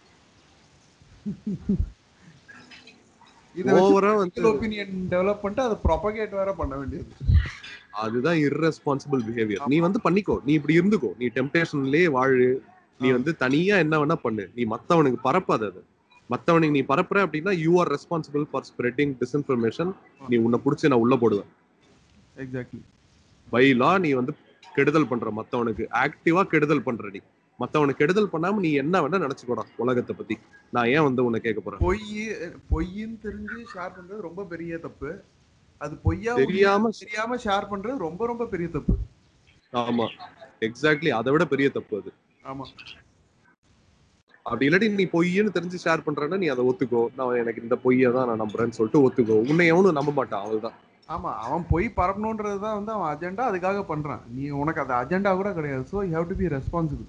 ஓவரா வந்து ஒபினியன் டெவலப் பண்ணிட்டு அதை ப்ரோபகேட் வேற பண்ண வேண்டியது. அதுதான் இர்ரெஸ்பான்சிபிள் பிஹேவியர். நீ வந்து பண்ணிக்கோ, நீ இப்படி இருந்துக்கோ, நீ டெம்ப்டேஷன்லயே வாழு, நீ வந்து தனியா என்ன வேணா பண்ணு, நீ மத்தவனுக்கு பரப்பாத. அது மத்தவனுக்கு நீ பரப்புற அப்படின்னா you are responsible for spreading disinformation. நீ உன்னை புடிச்சு நான் உள்ள போடுவேன். எக்ஸாக்ட்லி. பை லா நீ வந்து கெடுதல் பண்ற, மத்தவனுக்கு ஆக்டிவா கெடுதல் பண்ற. நீ மத்தவனுக்கு கெடுதல் பண்ணாம நீ என்ன வேணா நினைச்சுக்கூடா உலகத்தை பத்தி. நான் ஏன் வந்து உன்னை கேட்க போறேன்? பொய்ன்னு தெரிஞ்சு ஷேர் பண்றது ரொம்ப பெரிய தப்பு. அது பொய்யா தெரியாம ஷேர் பண்றது ரொம்ப ரொம்ப பெரிய தப்பு. ஆமா, எக்ஸாக்ட்லி. அதை விட பெரிய தப்பு அது. ஆமா. அப்படி இல்லாட்டி நீ பொய்ன்னு தெரிஞ்சு ஷேர் பண்றேன்னா நீ அதை ஒத்துக்கோ. நான் எனக்கு இந்த பொய்யை தான் நான் நம்புறேன்னு சொல்லிட்டு ஒத்துக்கோ. உன்னை எவனும் நம்ப மாட்டான், அவள்தான். ஆமா, அவன் பொய் பரப்பணுன்றதுதான் வந்து அவன் அஜெண்டா, அதுக்காக பண்றான். நீ உனக்கு அது அஜெண்டா கூட கிடையாது. So you have to be responsible.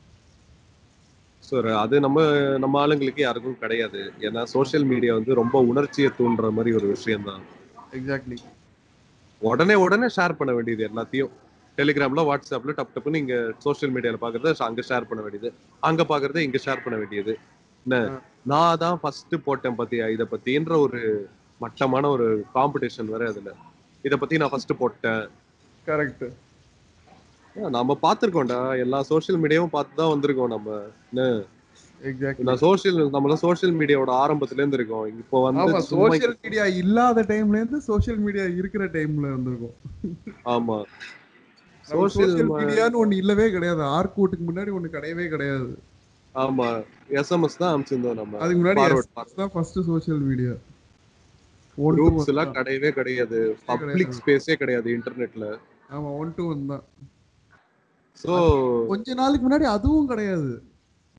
Sir அது நம்ம ஆளுங்களுக்கு யாருக்கும் கிடையாது. ஏன்னா சோசியல் மீடியா வந்து ரொம்ப உணர்ச்சியை தூண்டுற மாதிரி ஒரு விஷயம் தான். எக்ஸாக்ட்லி. உடனே ஷேர் பண்ண வேண்டியது எல்லாத்தையும். டெலிகிராம்ல, வாட்ஸ்அப்ல டப் டப்புன்னு இங்க சோசியல் மீடியால பாக்குறத அங்க ஷேர் பண்ண வேண்டியது, அங்க பாக்குறத இங்க ஷேர் பண்ண வேண்டியது. என்ன, நான் தான் ஃபர்ஸ்ட் போட்டேன் பாத்தியா இத பத்தின்ற ஒரு மட்டமான ஒரு காம்படிஷன் வேற அதுல. இத பத்தி நான் ஃபர்ஸ்ட் போட்டேன். கரெக்ட். நம்ம பாத்துருக்கோம்டா, எல்லா சோசியல் மீடியாவும் பார்த்து தான் வந்திருக்கோம் நம்ம. என்ன, எக்ஸாக்ட்லி. நம்மள சோசியல் மீடியாவோட ஆரம்பத்துல இருந்து இருக்கோம். இப்போ வந்து சோசியல் மீடியா இல்லாத டைம்ல இருந்து சோசியல் மீடியா இருக்கிற டைம்ல இருந்திருக்கும். ஆமா, சோசியல் மீடியான்னு ஒண்ணு இல்லவே கிடையாது. ஆர்கூட்டுக்கு முன்னாடி ஒண்ணு கிடையவே கிடையாது. ஆமா, எஸ்எம்எஸ் தான் அனுப்பிச்சிருந்தோம் நம்ம. அதுக்கு முன்னாடி எஸ்எம்எஸ் தான் ஃபர்ஸ்ட் சோசியல் மீடியா. குரூப்ஸ் எல்லாம் கிடையவே கிடையாது. பப்ளிக் ஸ்பேஸே கிடையாது இன்டர்நெட்ல. ஆமா, 1 to 1 தான். சோ கொஞ்ச நாளுக்கு முன்னாடி அதுவும் கிடையாது.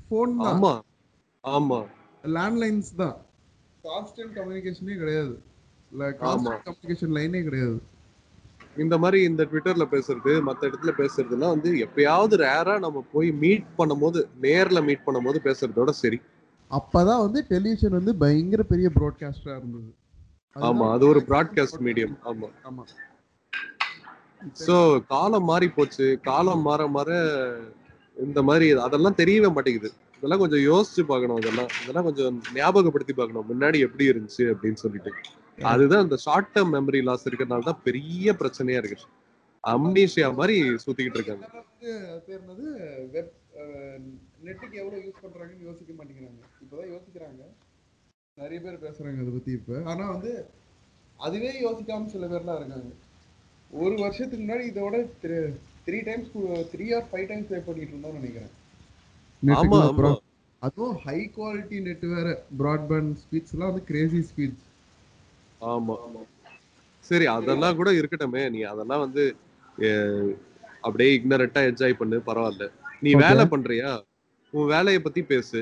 ஃபோன் தான், ஆமா ஆமா லேண்ட்லைன்ஸ் தான். கான்ஸ்டன்ட் கம்யூனிகேஷனே கிடையாது. இல்ல ஆமா. கான்ஸ்டன்ட் கம்யூனிகேஷன் லைனே கிடையாது. இந்த மாதிரி இந்த ட்விட்டர்ல பேசுறது மத்த இடத்துல பேசுறதுலாம் வந்து எப்பயாவது ரேரா நம்ம போய் மீட் பண்ணும்போது, நேர்ல மீட் பண்ணும்போது பேசுறதோட சரி. அப்பதான் வந்து டெலிவிஷன் வந்து பயங்கர பெரிய ப்ராட்காஸ்டரா இருந்தது. ஆமா, அதுதான் அது ஒரு மேக்ஸிமம் ப்ராட்காஸ்ட் மீடியம். ப்ராட்காஸ்டிங். ஆமா. ஆமா. இப்ப சோ காலம் மாறி போச்சு. காலம் மாற மாற இந்த மாதிரி அதெல்லாம் தெரியவே மாட்டேங்குது. இதெல்லாம் கொஞ்சம் யோசிச்சு பார்க்கணும். இதெல்லாம் கொஞ்சம் ஞாபகப்படுத்தி பார்க்கணும். முன்னாடி எப்படி இருந்துச்சு அப்படின்னு சொல்லிட்டு. கரெக்ட். அதுதான் இந்த ஷார்ட் டேர்ம் மெமரி லாஸ் இருக்கிறதுனால தான் பெரிய பிரச்சனையா இருக்கு. அம்னீஷியா மாதிரி சுத்திக்கிட்டு இருக்காங்க. எல்லாரும் வந்து அது பேர் என்னது, வெப் நெட்டுக்கு எவ்வளவு யூஸ் பண்றாங்கன்னு யோசிக்க மாட்டேங்கிறாங்க. இப்பதான் யோசிக்கிறாங்க. நிறைய பேர் பேசுறாங்க அதை பத்தி இப்ப. ஆனா வந்து அதுவே யோசிக்காம சில பேர்லாம் இருக்காங்க. ஒரு வருஷத்துக்கு முன்னாடி இதோட 3 டைம்ஸ் 3 or 5 டைம்ஸ் பே பண்ணிட்டு இருந்தோம்னு நினைக்கிறேன் ஆமா நெட்டுக்குலாம். ஆமா அதுவும் ஹை குவாலிட்டி நெட் வேற. பிராட்பேண்ட் ஸ்பீட்ஸ் எல்லாம் வந்து கிரேசி ஸ்பீட்ஸ். ஆமா. சரி, அதெல்லாம் கூட இருக்கட்டுமே. நீ அதெல்லாம் வந்து அஹ், அப்படியே இக்னரட்டா என்ஜாய் பண்ணு, பரவாயில்ல. நீ ஓகே. வேலை பண்றியா? உன் வேலையை பத்தி பேசு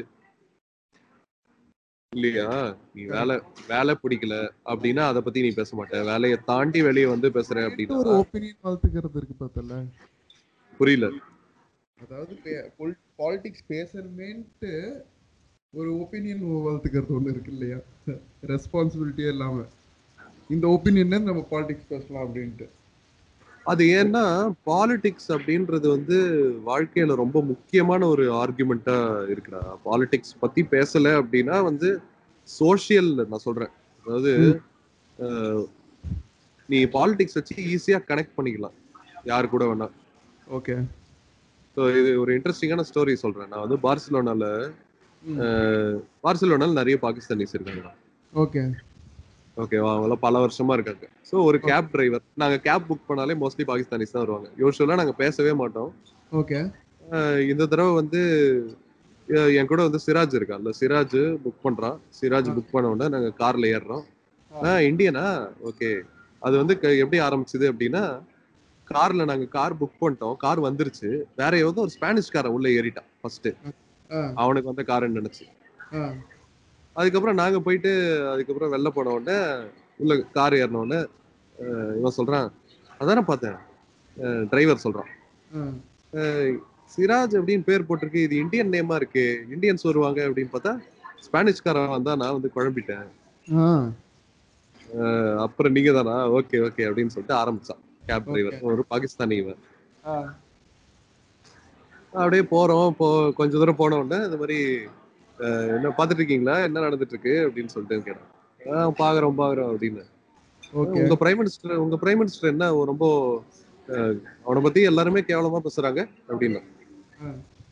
இல்லையா? நீ வேலை கரெக்ட். வேலை பிடிக்கல அப்படின்னா அதை பத்தி நீ பேச மாட்ட. வேலையை தாண்டி வெளியே வந்து பேசுற அதுக்குன்ட்டு அப்படின்னா ஒரு ஒப்பீனியன் வளர்த்துக்கிறது இருக்கு பார்த்தல. புரியல. அதாவது பாலிடிக்ஸ் பேசணுமேன்ட்டு ஒரு ஒப்பீனியன் வளர்த்துக்கிறது ஒன்று இருக்கு இல்லையா? ரெஸ்பான்சிபிலிட்டியே இல்லாம இந்த ஒப்பீனியன்ல நம்ம பாலிடிக்ஸ் பேசலாம் அப்படின்ட்டு. அது ஏன்னா பாலிடிக்ஸ் அப்படின்றது வந்து வாழ்க்கையில ரொம்ப முக்கியமான ஒரு ஆர்குமெண்டா இருக்குடா. பாலிடிக்ஸ் பத்தி பேசல அப்படின்னா வந்து சோஷியல் நான் சொல்றேன். அதாவது ம். அஹ், நீ பாலிடிக்ஸ் வச்சு ஈஸியா கனெக்ட் பண்ணிக்கலாம் யாரு கூட வேணா. ஓகே. ஸோ இது ஒரு இன்ட்ரெஸ்டிங்கான ஸ்டோரி சொல்றேன். நான் வந்து ம். பார்சிலோனால நிறைய பாகிஸ்தானிஸ் இருக்காங்க. ஓகே. ஓகேவா? அவங்களாம் பல வருஷமா இருக்காங்க. ஸோ ஒரு ஓகே. கேப் டிரைவர், நாங்க கேப் புக் பண்ணாலே மோஸ்ட்லி பாகிஸ்தானிஸ் தான் வருவாங்க. யூஸ்வலா நாங்க பேசவே மாட்டோம். ஓகே. இந்த தடவை வந்து என் கூட வந்து சிராஜ் இருக்கான்ல, சிராஜ் புக் பண்றான். சிராஜ் ஆ. புக் பண்ண உடனே நாங்க கார்ல ஏறுறோம். ஆ. இந்தியனா? ஓகே. அது வந்து எப்படி ஆரம்பிச்சது அப்படின்னா, கார்ல நாங்க கார் புக் பண்ணிட்டோம். கார் வந்துருச்சு. வேற ஏதோ ஒரு ஸ்பானிஷ்காரன் உள்ள ஏறிட்டான் ஃபர்ஸ்ட். ஆ. அவனுக்கு வந்த காருன்னு நினைச்சு. ஆ. அதுக்கப்புறம் நாங்க போயிட்டு அதுக்கப்புறம் வெளில போன உடனே உள்ள கார் ஏறின உடனே இவன் சொல்றான், அதானே பார்த்தேன். டிரைவர் சொல்றான், ஆ. "அஹ், சிராஜ் அப்படின்னு பேர் போட்டிருக்கு. இது இந்தியன் நேமா இருக்கு. இந்தியன்ஸ் வருவாங்க அப்படின்னு பார்த்தா ஸ்பானிஷ்காரன் வந்தா நான் வந்து குழம்பிட்டேன். ஆ. அப்புறம் நீங்க தானா? ஓகே ஓகே அப்படின்னு சொல்லிட்டு ஆரம்பிச்சான். Gap okay. டிரைவர் ஒரு பாகிஸ்தானி இவன். ஆ. அப்படியே போறோம். கொஞ்ச தூரம் போன உடனே இந்த மாதிரி என்ன பார்த்துட்டு இருக்கீங்களா? என்ன நடந்துட்டு இருக்கு அப்படின்னு சொல்லிட்டு கேட்டான். பாக்குறோம் பாக்குறோம் அப்படின்னு. ஓகே. உங்க பிரைம் மினிஸ்டர் என்ன ரொம்ப அஹ், அவனை பத்தி எல்லாருமே கேவலமா பேசுறாங்க அப்படின்னா. ஆ.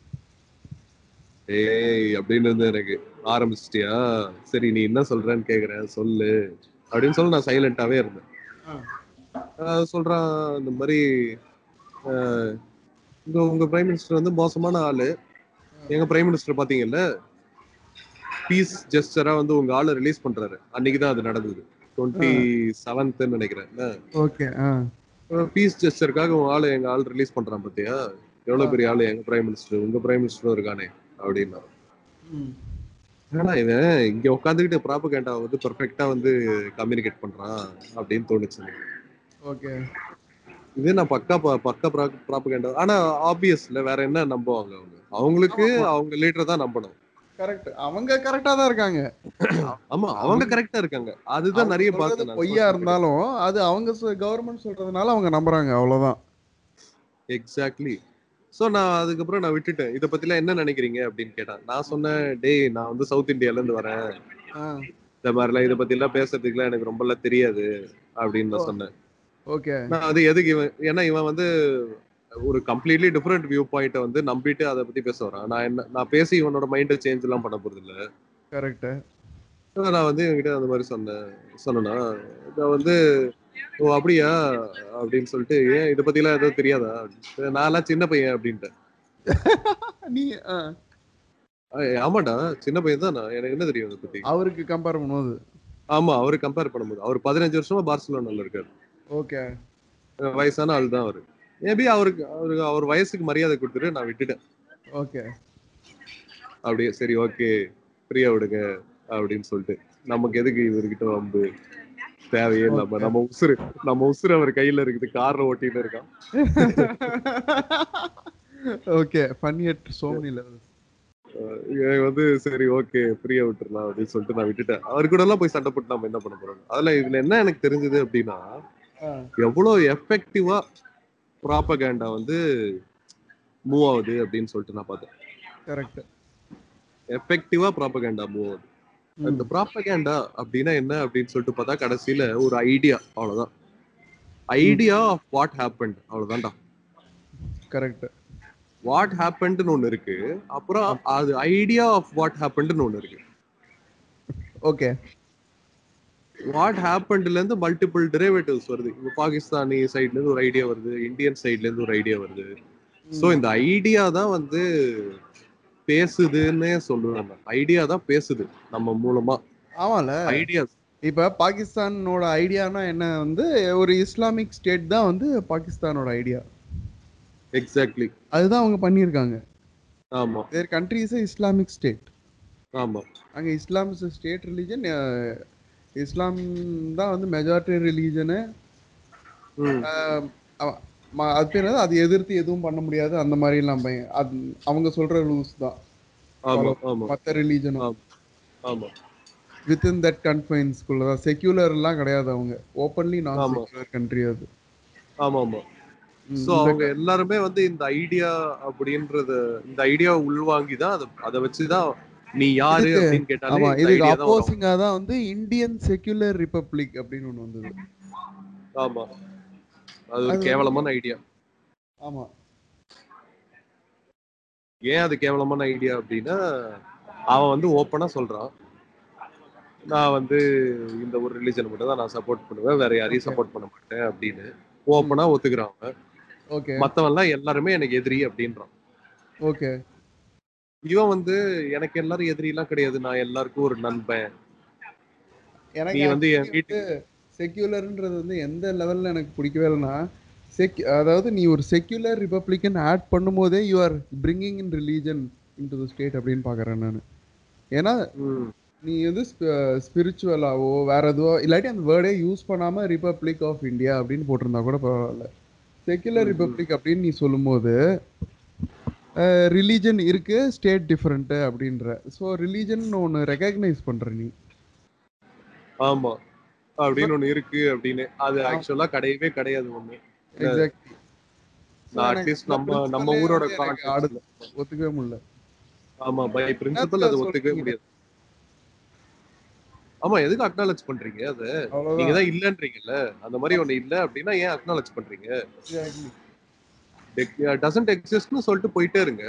ஏய் அப்படின்னு இருந்து எனக்கு ஆரம்பிச்சிட்டியா? சரி, நீ என்ன சொல்றேன்னு கேக்குறேன் சொல்லு அப்படின்னு சொல்லி நான் சைலண்டாவே இருந்தேன். ஆ. சொல்றான் இந்த மாதிரி அஹ், உங்க பிரைம் மினிஸ்டர் வந்து மோசமான ஆளு. எங்க பிரைம் மினிஸ்டர் பாத்தீங்கல்ல, பீஸ் ஜெஸ்டரா வந்து உங்க ஆளை ரிலீஸ் பண்றாரு. அன்னைக்குதான் அது நடந்தது. ஆ. 27th நினைக்கிறேன். ஓகே. ஆ. பீஸ் ஜெஸ்டருக்காக உங்க ஆளு எங்க ஆள் ரிலீஸ் பண்றான் பாத்தியா? ஆ. எவ்வளவு பெரிய ஆளு எங்க பிரைம் மினிஸ்டர், உங்க பிரைம் மினிஸ்டரும் இருக்கானே அப்படின்னா. ம். ஏன்னா இவன் இங்க உட்காந்துக்கிட்டு ப்ராபகேண்டா வந்து பெர்ஃபெக்ட்டா வந்து கம்யூனிகேட் பண்றான் அப்படின்னு தோணுச்சு எனக்கு. ஓகே. இது நான் பக்கா ப்ராபகேண்டா. ஆனா ஆப்வியஸ்ல வேற என்ன நம்புவாங்க அவங்க? அவங்களுக்கு ஆமாமா. அவங்க லீடர் தான் நம்பணும். கரெக்ட். அவங்க கரெக்டா தான் இருக்காங்க. ஆமா, அவங்க அவங்க கரெக்டா இருக்காங்க. அதுதான் அவங்க நிறைய சொல்றது பார்த்தேன் நான் பொய்யா சோசியல் மீடியா. இருந்தாலும் அது அவங்க கவர்மெண்ட் சொல்றதுனால அவங்க நம்புறாங்க, அவ்வளவுதான். எக்ஸாக்ட்லி. சோ நான் அதுக்கப்புறம் நான் விட்டுட்டேன். இத பத்திலாம் என்ன நினைக்கிறீங்க அப்படின்னு கேட்டான். நான் சொன்னேன், டேய் நான் வந்து சவுத் இந்தியால இருந்து வரேன். ஆ. இந்த மாதிரிலாம் இத பத்தி எல்லாம் பேசுறதுக்குலாம் எனக்கு ரொம்பலாம் தெரியாது அப்படின்னு ஓ. நான் சொன்னேன். ஓகே. நான் அது எதுக்கு ஏன்னா இவன் வந்து ஒரு கம்ப்ளீட்லி டிஃபரெண்ட் வியூ பாயிண்ட்டை வந்து நம்பிட்டு அதை பத்தி பேச வரான். நான் பேசி இவனோட மைண்டை சேஞ்ச் எல்லாம் பண்ண போறது இல்ல. கரெக்ட். நான் வந்து இவன்கிட்ட அந்த மாதிரி சொன்னேன்னா இதை வந்து, ஓ அப்படியா அப்படின்னு சொல்லிட்டு, ஏன் இதை பத்தி எல்லாம் எதுவும் தெரியாதா? நான்லாம் சின்ன பையன் அப்படின்ட்டேன். நீ ஆமாடா, சின்ன பையன் தான் நான். எனக்கு என்ன தெரியும் இதை பத்தி? அவருக்கு கம்பேர் பண்ணும்போது. ஆமா, அவரு கம்பேர் பண்ணும்போது அவர் 15 வருஷமா பார்சலோனால இருக்காரு. ஓகே. வயசான ஆள் தான் அவரு. மேபி அவர் வயசுக்கு மரியாதை கொடுத்துட்டு நான் விட்டுட்டேன். ஓகே. அப்படியே சரி ஓகே ஃப்ரீயா விடுங்க அப்படின்னு சொல்லிட்டு நமக்கு எதுக்கு இவர்கிட்ட வம்பு தேவையே இல்லாம ஓகே. நம்ம உசுறு அவர் கையில இருக்குது, கார்ல ஓட்டிட்டு இருக்கான். Okay, funny at so many levels. எனக்கு வந்து சரி ஓகே ஃப்ரீயா விட்டுறலாம் அப்படின்னு சொல்லிட்டு நான் விட்டுட்டேன். அவர் கூட எல்லாம் போய் சண்டை போட்டு நம்ம என்ன பண்ண போறோம். அதுல இதுல என்ன எனக்கு தெரிஞ்சது அப்படின்னா, எவ்வளவு எஃபெக்டிவா ப்ராபகேண்டா வந்து மூவ் ஆகுது அப்படின்னு சொல்லிட்டு நான் பார்த்தேன். கரெக்ட். எஃபெக்டிவா ப்ராபகேண்டா மூவ் ஆகுது. அந்த ப்ராபகேண்டா அப்படின்னா என்ன அப்படின்னு சொல்லிட்டு பார்த்தா கடைசியில ஒரு ஐடியா, அவ்வளவுதான். ஐடியா ஆஃப் வாட் ஹேப்பன்ட், அவ்வளவுதான்டா. கரெக்ட். வாட் ஹேப்பன்ட்னு ஒண்ணு இருக்கு, அப்புறம் அது ஐடியா ஆஃப் வாட் ஹேப்பன்ட்னு ஒண்ணு இருக்கு. ஓகே. வாட் ஹேப்பன்ட்ல இருந்து மல்டிபிள் டெரிவேட்டிவ்ஸ் வருது. இப்போ பாகிஸ்தானி சைடுல இருந்து ஒரு ஐடியா வருது, இந்தியன் சைடுல இருந்து ஒரு ஐடியா வருது. சோ இந்த ஐடியா தான் வந்து பேசுதுன்னே சொல்லுவாங்க. ஐடியா தான் பேசுது நம்ம மூலமா. ஆமால. ஐடியாஸ் இப்ப பாகிஸ்தானோட ஐடியானா என்ன வந்து ஒரு இஸ்லாமிக் ஸ்டேட் தான் வந்து பாகிஸ்தானோட ஐடியா. எக்ஸாக்ட்லி. அதுதான் அவங்க பண்ணியிருக்காங்க. ஆமா their country is Islamic state. ஆமா. அங்க Islam is state religion. Islam தான் வந்து மெஜாரிட்டி ரிலீஜனு. அது பேர் என்னது, அது எதிர்த்து எதுவும் பண்ண முடியாது அந்த மாதிரி எல்லாம் அது அவங்க சொல்ற ரூல்ஸ் தான். ஆமா ஆமா மற்ற ரிலீஜனும் ஆமா ஆமா. வித்தின் தட் கன்ஃபைன்ஸ்குள்ள தான். செக்யூலர் எல்லாம் கிடையாது. அவங்க ஓப்பன்லி நான் ஆமா செக்யூலர் கண்ட்ரி அது. ஆமா ஆமா. சோ அவங்க எல்லாருமே வந்து இந்த ஐடியா அப்படின்றத, இந்த ஐடியா உள்வாங்கிதான் அதை வச்சுதான் நீ யாரு அப்படின்னு கேட்டாலே ஆமா, இந்த இதுக்கு ஐடியா தான் வரும். அப்போசிங்கா தான் வந்து இந்தியன் செக்யூலர் ரிபப்ளிக் அப்படின்னு ஒண்ணு வந்தது. ஆமா, அது ஒரு கேவலமான ஐடியா. ஆமா. ஏன் அது கேவலமான ஐடியா அப்படின்னா, அவன் வந்து ஓப்பனா சொல்றான், நான் வந்து இந்த ஒரு ரிலிஜன் மட்டும் தான் நான் சப்போர்ட் பண்ணுவேன், வேற யாரையும் சப்போர்ட் பண்ண மாட்டேன் அப்படின்னு ஓப்பனா ஒத்துக்கிறான். ஓகே. மத்தவன்லாம் எல்லாருமே எனக்கு எதிரி அப்படின்றான். ஓகே. இவன் வந்து எனக்கு எல்லாரும் எதிரி எல்லாம் கிடையாது, நான் எல்லாருக்கும் ஒரு நண்பன். எனக்கு நீ வந்து என் வீட்டுக்கு செக்யூலர்ன்றது வந்து எந்த லெவல்ல எனக்கு பிடிக்கவே இல்லைன்னா, அதாவது நீ ஒரு செக்யூலர் ரிபப்ளிகன் ஆட் பண்ணும்போதே you are bringing in religion into the state அப்படின்னு பார்க்குறேன் நான். ஏன்னா நீ வந்து ஸ்பிரிச்சுவலாவோ வேற எதுவோ இல்லாட்டி அந்த வேர்டே யூஸ் பண்ணாம ரிபப்ளிக் ஆஃப் இந்தியா அப்படின்னு போட்டிருந்தா கூட பரவாயில்ல. செக்யூலர் ரிபப்ளிக் அப்படின்னு நீ சொல்லும்போது ரிலீஜன் இருக்கு, ஸ்டேட் டிஃபரெண்ட் அப்படின்ற. ஸோ ரிலீஜன் ஒன்று ரெகக்னைஸ் பண்ற நீ. ஆமா அப்படின்னு ஒண்ணு இருக்கு அப்படின்னு. அது ஆக்சுவலா கிடையவே கிடையாது ஒண்ணு. எக்ஸாக்ட்லி. நான் அட்லீஸ்ட் நம்ம ஊரோட கான்டெக்ஸ்ட்ல ஒத்துக்கவே முடியல. ஆமா, பை பிரின்சிபல் அது ஒத்துக்கவே முடியாது. ஆமா, எதுக்கு அக்னாலஜ் பண்றீங்க? அது நீங்க தான் இல்லன்றீங்கல்ல, அந்த மாதிரி ஒண்ணு இல்ல அப்படின்னா ஏன் அக்னாலஜ் பண்றீங்க? டசன்ட் எக்ஸிஸ்ட்னு சொல்லிட்டு போயிட்டே இருங்க.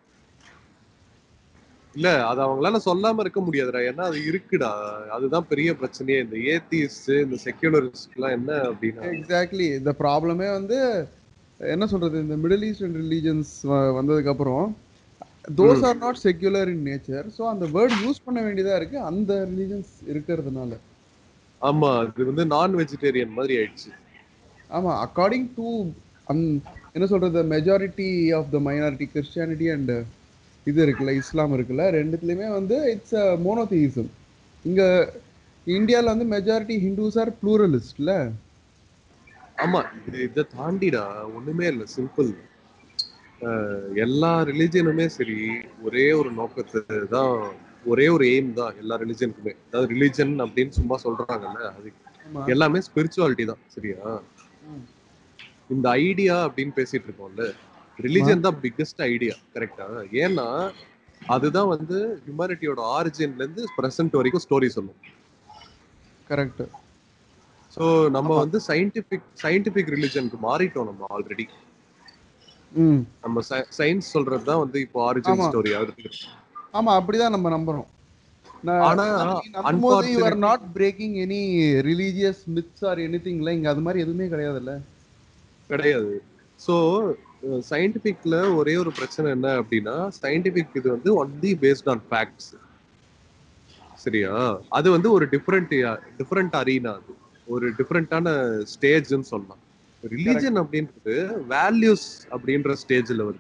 இல்ல அது அவங்களால சொல்லாம இருக்க முடியாதுடா, ஏன்னா அது இருக்குடா. அதுதான் பெரிய பிரச்சனையே. இந்த ஏத்திஸ்ட், இந்த செக்யூலரிஸ்ட் எல்லாம் என்ன அப்படின்னா, எக்ஸாக்ட்லி இந்த ப்ராப்ளமே வந்து என்ன சொல்றது, இந்த மிடில் ஈஸ்டர்ன் ரிலீஜன்ஸ் வந்ததுக்கு அப்புறம் those are not secular in nature. So அந்த வேர்ட் யூஸ் பண்ண வேண்டியதா இருக்கு அந்த ரிலீஜன்ஸ் இருக்கிறதுனால. ஆமா, அது வந்து நான் வெஜிடேரியன் மாதிரி ஆயிடுச்சு. ஆமா, அக்கார்டிங் டு என்ன சொல்றது, majority of the minority Christianity and இது இருக்குல்ல, இஸ்லாம் இருக்குல்ல, ரெண்டுத்துலயுமே வந்து இட்ஸ் மோனோதியிசம். இங்க இந்தியாவில் வந்து மெஜாரிட்டி ஹிந்துஸ் ஆர் ப்ளூரலிஸ்ட்ல. ஆமா, இதை தாண்டிடா ஒண்ணுமே இல்லை. சிம்பிள். எல்லா ரிலிஜனுமே சரி, ஒரே ஒரு நோக்கத்தை தான், ஒரே ஒரு எய்ம் தான் எல்லா ரிலிஜனுக்குமே. அதாவது ரிலிஜன் அப்படின்னு சும்மா சொல்றாங்கல்ல, அது எல்லாமே ஸ்பிரிச்சுவாலிட்டி தான். சரியா? இந்த ஐடியா அப்படின்னு பேசிட்டு இருக்கோம்ல, ரிலிஜன் தான் பிக்கெஸ்ட் ஐடியா. கரெக்டா? ஏன்னா அதுதான் வந்து ஹியூமனிட்டியோட ஆரிஜின்ல இருந்து பிரசன்ட் வரைக்கும் ஸ்டோரி சொல்லும். கரெக்ட். சோ நம்ம வந்து சயின்டிபிக் ரிலிஜனுக்கு மாறிட்டோம் நம்ம ஆல்ரெடி. நம்ம சயின்ஸ் சொல்றது தான் வந்து இப்போ ஆரிஜின் ஸ்டோரி ஆகுது. ஆமா, அப்படிதான் நம்ம நம்புறோம். ஆனா நம்பும்போது you are not breaking any religious myths or anything. இங்க அது மாதிரி எதுவுமே கிடையாதுல்ல. கிடையாது. சோ சயின்டிபிக்ல ஒரே ஒரு பிரச்சனை என்ன அப்படின்னா, சயின்டிபிக் இது வந்து ஒன்லி பேஸ்ட் ஆன் ஃபேக்ட்ஸ். சரியா? அது வந்து ஒரு டிஃபரெண்ட் அரீனா, அது ஒரு டிஃபரெண்டான ஸ்டேஜ்னு சொல்லலாம். ரிலிஜன் அப்படின்றது வேல்யூஸ் அப்படின்ற ஸ்டேஜ்ல வருது.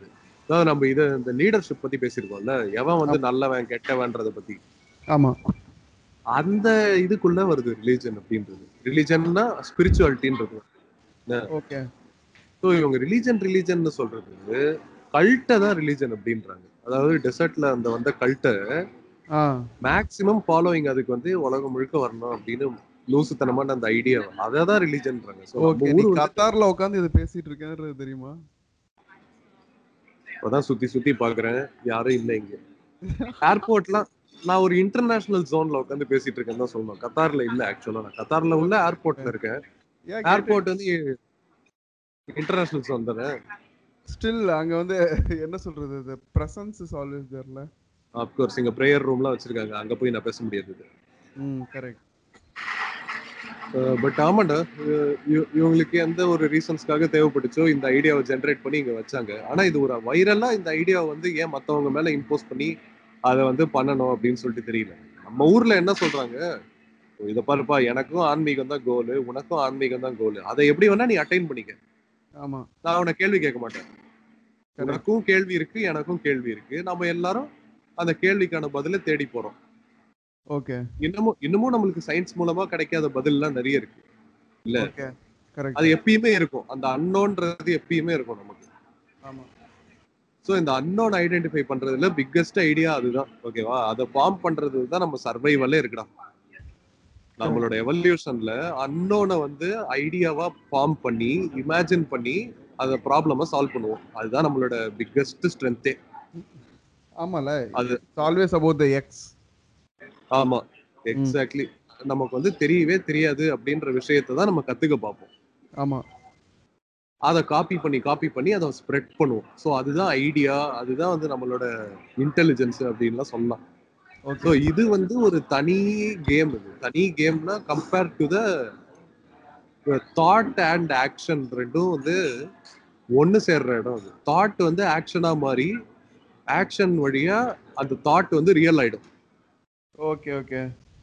அதாவது நம்ம இந்த லீடர்ஷிப் பத்தி பேசியிருக்கோம்ல, எவன் வந்து நல்லவன் கெட்டவன்றத பத்தி. ஆமா. அந்த இதுக்குள்ள வருது ரிலிஜன் அப்படின்றது. ரிலிஜன்னா ஸ்பிரிச்சுவாலிட்டின்றது. ஓகே. ஸோ இவங்க ரிலிஜன் சொல்றது கல்ட்ட தான் ரிலிஜன் அப்படின்றாங்க. அதாவது டெசர்ட்ல அந்த வந்த கல்ட்ட மேக்சிமம் ஃபாலோயிங் அதுக்கு வந்து உலகம் முழுக்க வரணும் அப்படின்னு லூசுத்தனமான அந்த ஐடியா அதை தான் ரிலிஜன்றாங்க. ஸோ நம்ம நீ ஊர் வந்து கத்தார்ல உட்காந்து இதை பேசிட்டு இருக்கேன்றது தெரியுமா? இப்பதான் சுத்தி சுத்தி பாக்குறேன், யாரும் இல்லை இங்க. ஏர்போர்ட்லாம் நான் ஒரு இன்டர்நேஷனல் ஜோன்ல உட்காந்து பேசிட்டு இருக்கேன்னு தான் சொல்லணும். கத்தார்ல இல்ல. ஆக்சுவலா நான் கத்தார்ல உள்ள ஏர்போர்ட்ல இருக்கேன். ஏர்போர்ட் வந்து இன்டர்நேஷனல் ஜோன் தானே. ஸ்டில் அங்க வந்து என்ன சொல்றது, the presence is always thereல. ஆஃப் கோர்ஸ் இங்க பிரேயர் ரூம்லாம் வச்சிருக்காங்க, அங்க போய் நான் பேச முடியாது. கரெக்ட். பட் ஆமாண்டா, இவங்களுக்கு எந்த ஒரு ரீசன்ஸ்க்காக தேவைப்பட்டுச்சோ இந்த ஐடியாவை ஜென்ரேட் பண்ணி இங்க வச்சாங்க. ஆனா இது ஒரு வைரலா இந்த ஐடியாவை வந்து ஏன் மத்தவங்க மேல இம்போஸ் பண்ணி அதை வந்து பண்ணணும் அப்படின்னு சொல்லிட்டு தெரியல. நம்ம ஊர்ல என்ன சொல்றாங்க, இதை பாருப்பா, எனக்கும் ஆன்மீகம் தான் கோலு, உனக்கும் ஆன்மீகம் தான் கோலு, அதை எப்படி வேணா நீ அட்டைன் பண்ணிக்க. ஆமா. நான் உன்னை கேள்வி கேட்க மாட்டேன். உனக்கும் கேள்வி இருக்கு, எனக்கும் கேள்வி இருக்கு, நம்ம எல்லாரும் அந்த கேள்விக்கான பதிலை தேடி போறோம். ஓகே. இன்னமும் நம்மளுக்கு சயின்ஸ் மூலமா கிடைக்காத பதில் எல்லாம் நிறைய இருக்கு இல்ல. அது எப்பயுமே இருக்கும், அந்த அன்னோன்றது எப்பயுமே இருக்கும் நமக்கு. ஆமா. சோ இந்த அன்னோன் ஐடென்டிஃபை பண்றதுல பிக்கஸ்ட் ஐடியா அதுதான். ஓகேவா? அதை ஃபார்ம் பண்றது தான் நம்ம சர்வைவலே இருக்குடா. நம்மளோட எவல்யூஷன்ல அன்னோனை வந்து ஐடியாவா ஃபார்ம் பண்ணி இமேஜின் பண்ணி அந்த ப்ராப்ளமை சால்வ் பண்ணுவோம். அதுதான் நம்மளோட பிக்கஸ்ட் ஸ்ட்ரென்த்தே. ஆமால, அது ஆல்வேஸ் அபௌட் தி எக்ஸ். ஆமா, எக்ஸாக்ட்லி. நமக்கு வந்து தெரியவே தெரியாது அப்படின்ற விஷயத்தை தான் நம்ம கத்துக்க பார்ப்போம். ஆமா. அதை காப்பி பண்ணி அதை ஸ்ப்ரெட் பண்ணுவோம். ஸோ அதுதான் ஐடியா, அதுதான் வந்து நம்மளோட இன்டெலிஜென்ஸ் அப்படின்லாம் சொல்லலாம். ஸோ இது வந்து ஒரு தனி கேம். இது தனி கேம்னா compare to the thought and action ரெண்டும் வந்து ஒன்று சேர்ற இடம். அது தாட் வந்து ஆக்ஷனா மாறி ஆக்ஷன் வழியா அந்த தாட் வந்து ரியல் ஆயிடும். Okay okay.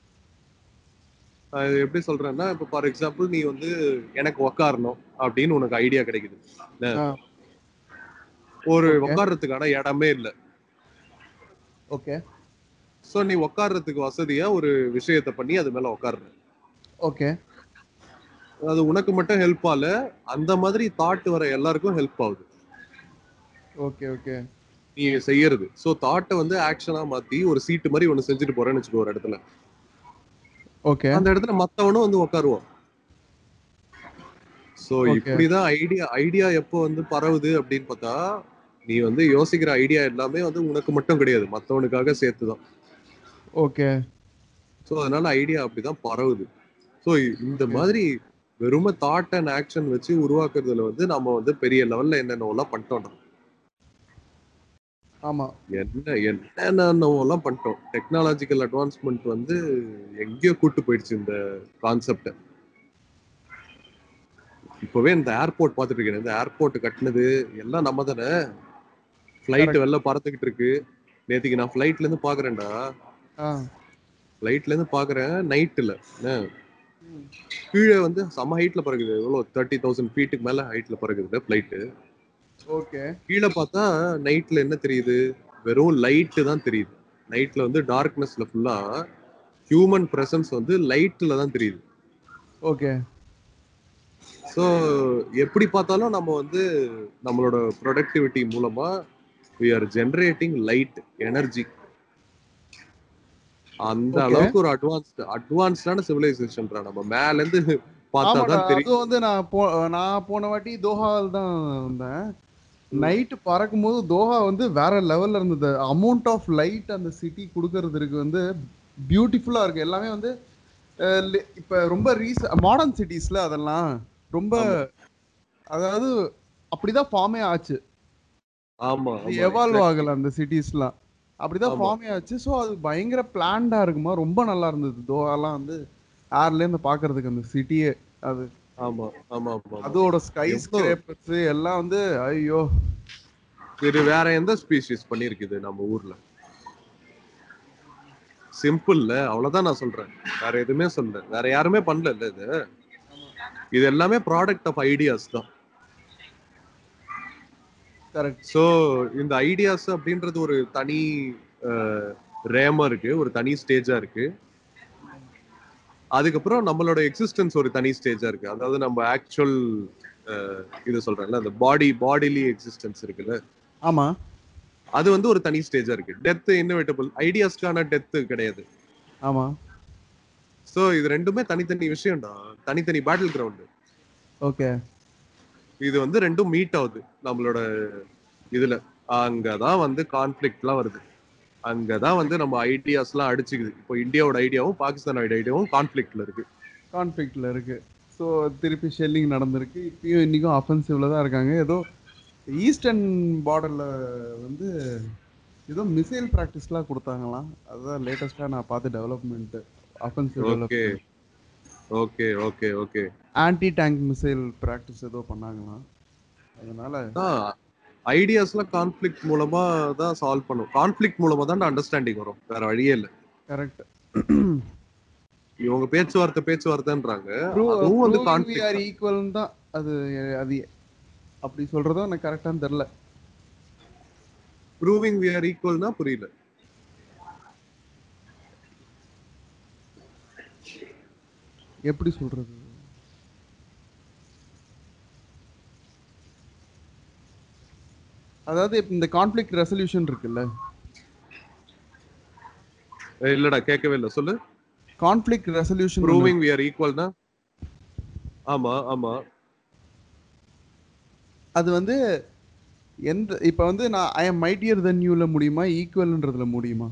அது எப்படி சொல்றேன்னா, இப்போ ஃபார் எக்ஸாம்பிள் நீ வந்து எனக்கு உக்காரணும் அப்படின்னு உனக்கு ஐடியா கிடைக்குது. ஒரு உட்கார்றதுக்கான இடமே இல்லை. ஓகே. சோ நீ உட்கார்றதுக்கு வசதியா ஒரு விஷயத்தை பண்ணி அது மேல உட்கார்ற. ஓகே. அது உனக்கு மட்டும் ஹெல்ப் ஆல, அந்த மாதிரி தாட் வர எல்லாருக்கும் ஹெல்ப் ஆகுது. Okay okay. நீ செய்யறது. சோ தாட்டை வந்து ஆக்ஷனா மாத்தி ஒரு சீட்டு மாதிரி ஒன்னு செஞ்சுட்டு போறேன்னு வச்சுக்கோ ஒரு இடத்துல. ஓகே. அந்த இடத்துல மத்தவனும் வந்து உட்காருவான். சோ இப்படிதான் ஐடியா எப்போ வந்து பரவுது அப்படின்னு பார்த்தா, நீ வந்து யோசிக்கிற ஐடியா எல்லாமே வந்து உனக்கு மட்டும் கிடையாது, மத்தவனுக்காக சேர்த்துதான். ஓகே. சோ அதனால ஐடியா அப்படிதான் பரவுது. சோ இந்த மாதிரி வெறும தாட் அண்ட் ஆக்ஷன் வச்சு உருவாக்குறதுல வந்து நம்ம வந்து பெரிய லெவல்ல என்னென்னலாம் பண்ணிட்டோம். ஆமா, என்னென்னலாம் பண்ணிட்டோம். டெக்னாலஜிக்கல் அட்வான்ஸ்மெண்ட் வந்து எங்கேயோ கூட்டு போயிடுச்சு இந்த கான்செப்ட். இப்பவே இந்த ஏர்போர்ட் பார்த்துட்டு இருக்கேன். இந்த ஏர்போர்ட் கட்டினது எல்லாம் நம்ம தானே. ஃபிளைட் வெளில பறந்துகிட்டு இருக்கு. நேத்திக்கு நான் ஃபிளைட்ல இருந்து பாக்குறேன்டா. ஃபிளைட்ல இருந்து பாக்குறேன் நைட்ல. கீழே வந்து செம ஹைட்ல பறக்குது. எவ்வளவு 30,000 ஃபீட்டுக்கு மேல ஹைட்ல பறக்குது ஃபிளைட். ஓகே. கீழே பார்த்தா நைட்ல என்ன தெரியுது? வெறும் லைட் தான் தெரியுது. நைட்ல வந்து டார்க்னஸ்ல ஃபுல்லா ஹியூமன் பிரசன்ஸ் வந்து லைட்ல தான் தெரியுது. ஓகே. சோ எப்படி பார்த்தாலும் நம்ம வந்து நம்மளோட ப்ரொடக்டிவிட்டி மூலமா we are generating light energy. அந்த அளவுக்கு ஒரு அட்வான்ஸ்டான சிவிலைசேஷன்டா. நம்ம மேல இருந்து பார்த்தா தான் தெரியும். அது வந்து நான் போன வாட்டி தோஹாவில் தான் வந்தேன். நைட்டு பறக்கும்போது தோஹா வந்து வேற லெவல்ல இருந்தது. அமௌண்ட் ஆஃப் லைட் அந்த சிட்டி கொடுக்கறதுக்கு வந்து பியூட்டிஃபுல்லா இருக்கு. எல்லாமே வந்து இப்ப ரொம்ப மாடர்ன் சிட்டிஸ்ல அதெல்லாம் ரொம்ப, அதாவது அப்படிதான் ஃபார்மே ஆச்சு. ஆமா, எவால்வ் ஆகல அந்த சிட்டிஸ்லாம். அப்படிதான் ஃபார்மே ஆச்சு. ஸோ அது பயங்கர பிளான்டா இருக்குமா, ரொம்ப நல்லா இருந்தது. தோஹாலாம் வந்து ஏர்ல இருந்து பாக்குறதுக்கு அந்த சிட்டியே அது. ஆமா ஆமா ஆமா. அதோட ஸ்கை ஸ்கிரேப்பர்ஸ் எல்லாம் வந்து ஐயோ. இது வேற எந்த ஸ்பீஷிஸ் பண்ணிருக்குது நம்ம ஊர்ல? சிம்பிள்ல அவ்வளவுதான் நான் சொல்றேன். வேற எதுவுமே சொல்ல. வேற யாருமே பண்ணல இல்ல இது. இது எல்லாமே ப்ராடக்ட் ஆஃப் ஐடியாஸ் தான். கரெக்ட். ஸோ இந்த ஐடியாஸ் அப்படின்றது ஒரு தனி ரேமா இருக்கு, ஒரு தனி ஸ்டேஜா இருக்கு. அதுக்கப்புறம் நம்மளோட எக்ஸிஸ்டன்ஸ் ஒரு தனி ஸ்டேஜா இருக்கு. அதாவது நம்ம ஆக்சுவல் இது சொல்றேன்ல, அந்த பாடிலி எக்ஸிஸ்டன்ஸ் இருக்குல்ல, ஆமா. அது வந்து ஒரு தனி ஸ்டேஜா இருக்கு. டெத் இன்னோவேட்டபிள், ஐடியாஸ்க்கான டெத் கிடையாது. ஆமா. ஸோ இது ரெண்டுமே தனித்தனி விஷயம்டா, தனித்தனி பேட்டில் கிரவுண்டு. ஓகே. இது வந்து ரெண்டும் மீட் ஆகுது நம்மளோட இதுல. அங்கதான் வந்து கான்ஃபிளிக்ட்லாம் வருது. அங்கதான் வந்து நம்ம ஐடியாஸ்லாம் அடிச்சுக்குது. இப்போ இந்தியாவோட ஐடியாவும் பாகிஸ்தானோட ஐடியாவும் கான்ஃபிளிக்ட்ல இருக்கு. கான்ஃப்ளிக்ட்ல இருக்கு. ஸோ திருப்பி ஷெல்லிங் நடந்திருக்கு. இப்பயும் இன்னைக்கும் அஃபென்சிவ்ல தான் இருக்காங்க. ஏதோ ஈஸ்டர்ன் பார்டர்ல வந்து ஏதோ மிசைல் ப்ராக்டிஸ்லாம் கொடுத்தாங்களாம். அதுதான் லேட்டஸ்டா நான் பார்த்த development. Offensive okay development. Okay okay okay. Anti tank missile practice ஏதோ பண்ணாங்களாம். அதனால ஐடியாஸ்லாம் கான்ஃபிளிக்ட் மூலமா தான் சால்வ் பண்ணும். கான்ஃபிளிக்ட் மூலமா தான் அண்டர்ஸ்டாண்டிங் வரும், வேற வழியே இல்ல. கரெக்ட். இவங்க பேச்சுவார்த்தைன்றாங்க, அதுவும் வந்து ப்ரூவிங் வி கான்ஃபிளிக்ட் ஆர் தான். ஈக்குவல் தான். அது அது அப்படி சொல்றதும் எனக்கு கரெக்டான்னு தெரியல. ப்ரூவிங் வி ஆர் ஈக்குவல்னா புரியல. எப்படி சொல்றது? அதாவது இந்த கான்ஃப்ளிக்ட் ரெசல்யூஷன் இருக்குல்ல, இல்லடா கேட்கவே இல்ல, சொல்லு. Conflict resolution proving we are ஈக்குவல்னா? ஆமா ஆமா. அது வந்து எந்த இப்போ வந்து நான் ஐ எம் மைட்டியர் தென் யூல முடியுமா, ஈக்குவல்ன்றதுல முடியுமா?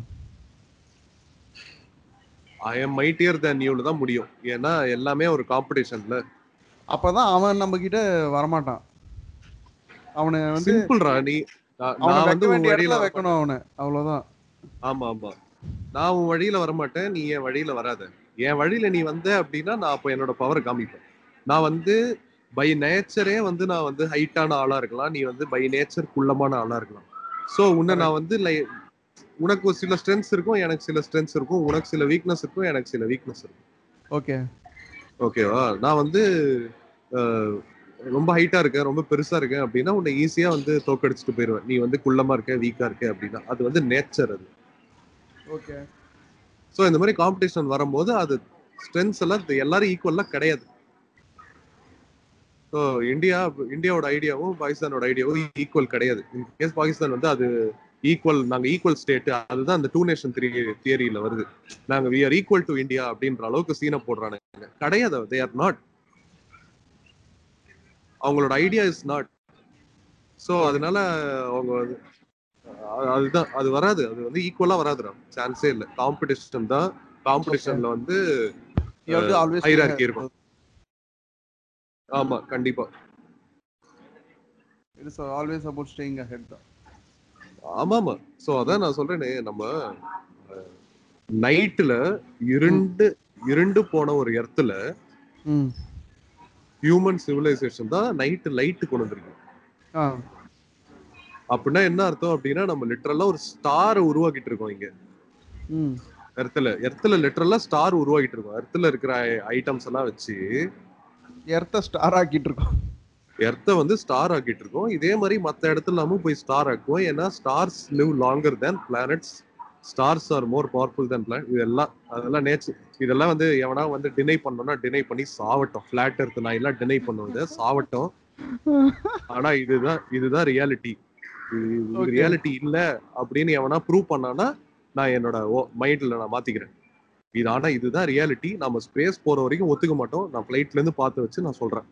ஐ எம் மைட்டியர் தேன் யூல தான் முடியும். ஏன்னா எல்லாமே ஒரு காம்படிஷன்ல. அப்பதான் அவன் நம்ம கிட்ட வரமாட்டான். அவனை வந்து சிம்பிள்ரா. நீ அவனை நான் வைக்க வந்து உன் வேண்டிய வழியில இடத்துல வைக்கணும் வரமாட்டேன். அவனை, அவ்வளவுதான். ஆமா ஆமா. நான் உன் வழியில வரமாட்டேன், நீ என் வழியில வராத. என் வழியில நீ வந்த அப்படின்னா நான் அப்போ என்னோட பவரை காமிப்பேன். நான் வந்து பை நேச்சரே வந்து நான் வந்து ஹைட்டான ஆளா இருக்கலாம், நீ வந்து பை நேச்சர் குள்ளமான ஆளா இருக்கலாம். ஸோ உன்னை நான் கரெக்ட். வந்து உனக்கு ஒரு சில ஸ்ட்ரென்த்ஸ் இருக்கும், எனக்கு சில ஸ்ட்ரென்த்ஸ் இருக்கும், உனக்கு சில வீக்னஸ் இருக்கும், எனக்கு சில வீக்னஸ் இருக்கும். ஓகே. ஓகேவா? நான் வந்து அஹ், ரொம்ப ஹைட்டா இருக்கேன், ரொம்ப பெருசா இருக்கேன் அப்படின்னா உன்னை ஈஸியா வந்து தோக்கடிச்சுட்டு போயிடுவேன். நீ வந்து குள்ளமா இருக்க, வீக்கா இருக்க அப்படின்னா அது வந்து நேச்சர் அது. ஓகே. ஸோ இந்த மாதிரி காம்படிஷன் வரும்போது அது ஸ்ட்ரென்த்ஸ் எல்லாம் எல்லாரும் ஈக்குவல்லாம் கிடையாது. ஸோ இந்தியாவோட ஐடியாவும் பாகிஸ்தானோட ஐடியாவும் ஈக்குவல் கிடையாது. இன்கேஸ் பாகிஸ்தான் வந்து அது ஈக்குவல், நாங்க ஈக்குவல் ஸ்டேட், அதுதான் அந்த 2 நேஷன் தியரியில வருது. நாங்க we are equal to India அப்படின்ற அளவுக்கு சீனை போடுறானுங்க. கிடையாது, தே ஆர் நாட். அவங்களோட ஐடியா இஸ் நாட். ஸோ அதனால அவங்க அதுதான் அது வராது. அது வந்து ஈக்குவலா வராதுடா, சான்ஸே இல்லை. காம்படிஷன் தான். ஓகே. காம்படிஷன்ல வந்து you have to always stay hierarchy here. இருக்கும். ஆமா கண்டிப்பா. It is always about staying ahead தான். ஆமாமா. ஸோ அதான் நான் சொல்றேனே, நம்ம நைட்ல இருண்டு இருண்டு போன ஒரு இடத்துல ம். ஹியூமன் சிவிலைசேஷன் தான் நைட்டு லைட்டு கொண்டு வந்திருக்கு. ஆ. அப்படின்னா என்ன அர்த்தம் அப்படின்னா, நம்ம லிட்டரலா ஒரு ஸ்டார் உருவாக்கிட்டு இருக்கோம் இங்க. ம். எர்த்துல லிட்டரலா ஸ்டார் உருவாக்கிட்டு இருக்கோம். எர்த்துல இருக்கிற ஐட்டம்ஸ் எல்லாம் வச்சு எர்த்த ஸ்டார் ஆக்கிட்டு இருக்கோம். எர்த்த வந்து ஸ்டார் ஆக்கிட்டு இருக்கோம். இதே மாதிரி மத்த இடத்துலமும் போய் ஸ்டார் ஆக்குவோம். ஏன்னா stars live longer than planets. Stars are more powerful than planet. இதெல்லாம் அதெல்லாம் நேச்சர். இதெல்லாம் வந்து எவனா வந்து டினை பண்ணோம்னா டினை பண்ணி சாவட்டும். பிளாட் எர்த் நான் எல்லாம் டினை பண்ணுவது சாவட்டும். ஆனா இதுதான் ரியாலிட்டி. இது ஓகே. ரியாலிட்டி இல்ல அப்படின்னு எவனா ப்ரூவ் பண்ணானா நான் என்னோட மைண்ட்ல நான் மாத்திக்கிறேன். ஆனா இதுதான் ரியாலிட்டி. நம்ம ஸ்பேஸ் போற வரைக்கும் ஒத்துக்க மாட்டோம். நான் பிளைட்ல இருந்து பார்த்து வச்சு நான் சொல்றேன்.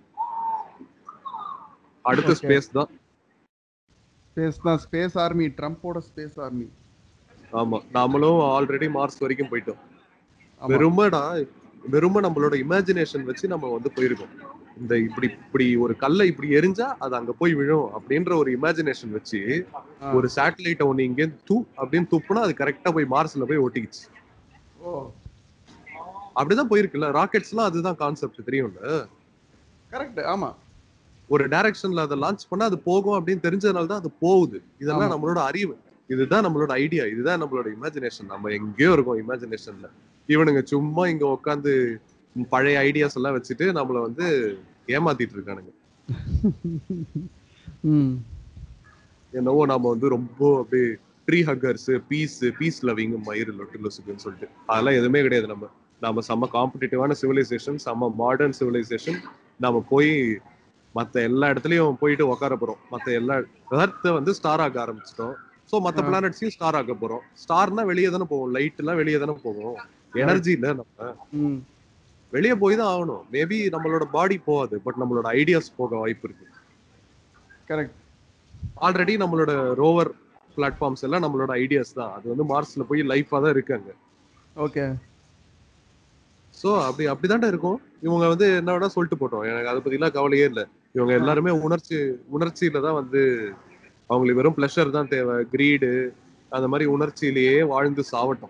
அடுத்த ஓகே. ஸ்பேஸ் தான். ஸ்பேஸ் தான். ஸ்பேஸ் ஆர்மி, ட்ரம்போட ஸ்பேஸ் ஆர்மி. ஆமா, நாமளும் ஆல்ரெடி மார்ஸ் வரைக்கும் போயிட்டோம். ஆமா. வெறும நம்மளோட இமேஜினேஷன் வச்சு நம்ம வந்து போயிருக்கோம். இந்த இப்படி இப்படி ஒரு கல்லை இப்படி எரிஞ்சா அது அங்க போய் விழும் அப்படின்ற ஒரு இமேஜினேஷன் வச்சு ஒரு சேட்டலைட்டை ஒண்ணு இங்கே அப்படின்னு துப்புனா அது கரெக்டா போய் மார்ஸ்ல போய் ஒட்டிக்கிச்சு. ஓ, அப்படிதான் போயிருக்குல்ல. ராக்கெட்ஸ் எல்லாம் அதுதான் கான்செப்ட், தெரியும்ல. கரெக்ட். ஆமா. ஒரு டைரக்ஷன்ல அதை லான்ச் பண்ணா அது போகும் அப்படின்னு தெரிஞ்சதுனால தான் அது போகுது. இதெல்லாம் ஆமா. நம்மளோட அறிவு. இதுதான் நம்மளோட ஐடியா. இதுதான் நம்மளோட இமேஜினேஷன். நம்ம எங்கேயோ இருக்கோம் இமேஜினேஷன்ல. இவனுங்க சும்மா இங்க உட்காந்து பழைய ஐடியாஸ் எல்லாம் வச்சுட்டு நம்மள வந்து ஏமாத்திட்டு இருக்கானுங்க. ம். என்னவோ நாம வந்து ரொம்ப அப்படியே ட்ரீ ஹக்கர்ஸ் பீஸ் லவிங் மயிறு லொட்டுலசுக்குன்னு சொல்லிட்டு அதெல்லாம் எதுவுமே கிடையாது. நம்ம செம்ம காம்படிட்டிவான சிவிலைசேஷன், செம்ம மாடர்ன் சிவிலைசேஷன். நம்ம போய் மத்த எல்லா இடத்துலயும் போயிட்டு உட்கார போறோம். மத்த எல்லா எர்த்தை வந்து ஸ்டார் ஆக்க ஆரம்பிச்சிட்டோம். ஸோ மத்த பிளானட்ஸையும் ஸ்டார் ஆக்க போறோம். ஸ்டார்னா வெளியே தானே போவோம், லைட் எல்லாம் வெளியே தானே போவோம். எனர்ஜி இல்ல, நம்ம வெளியே போய் தான் ஆகணும். மேபி நம்மளோட பாடி போகாது, பட் நம்மளோட ஐடியாஸ் போக வாய்ப்பு இருக்கு. கரெக்ட். ஆல்ரெடி நம்மளோட ரோவர் பிளாட்ஃபார்ம்ஸ் எல்லாம் நம்மளோட ஐடியாஸ் தான். அது வந்து மார்ஸ்ல போய் லைஃபா தான் இருக்காங்க. ஓகே. சோ அப்படிதான்டா இருக்கும். இவங்க வந்து என்ன வேணா சொல்லிட்டு போட்டோம், எனக்கு அதை பத்தி எல்லாம் கவலையே இல்லை. இவங்க எல்லாருமே உணர்ச்சியில தான் வந்து அவங்களுக்கு வெறும் பிளஷர் தான் தேவை, கிரீடு அந்த மாதிரி உணர்ச்சியிலேயே வாழ்ந்து சாவட்டும்.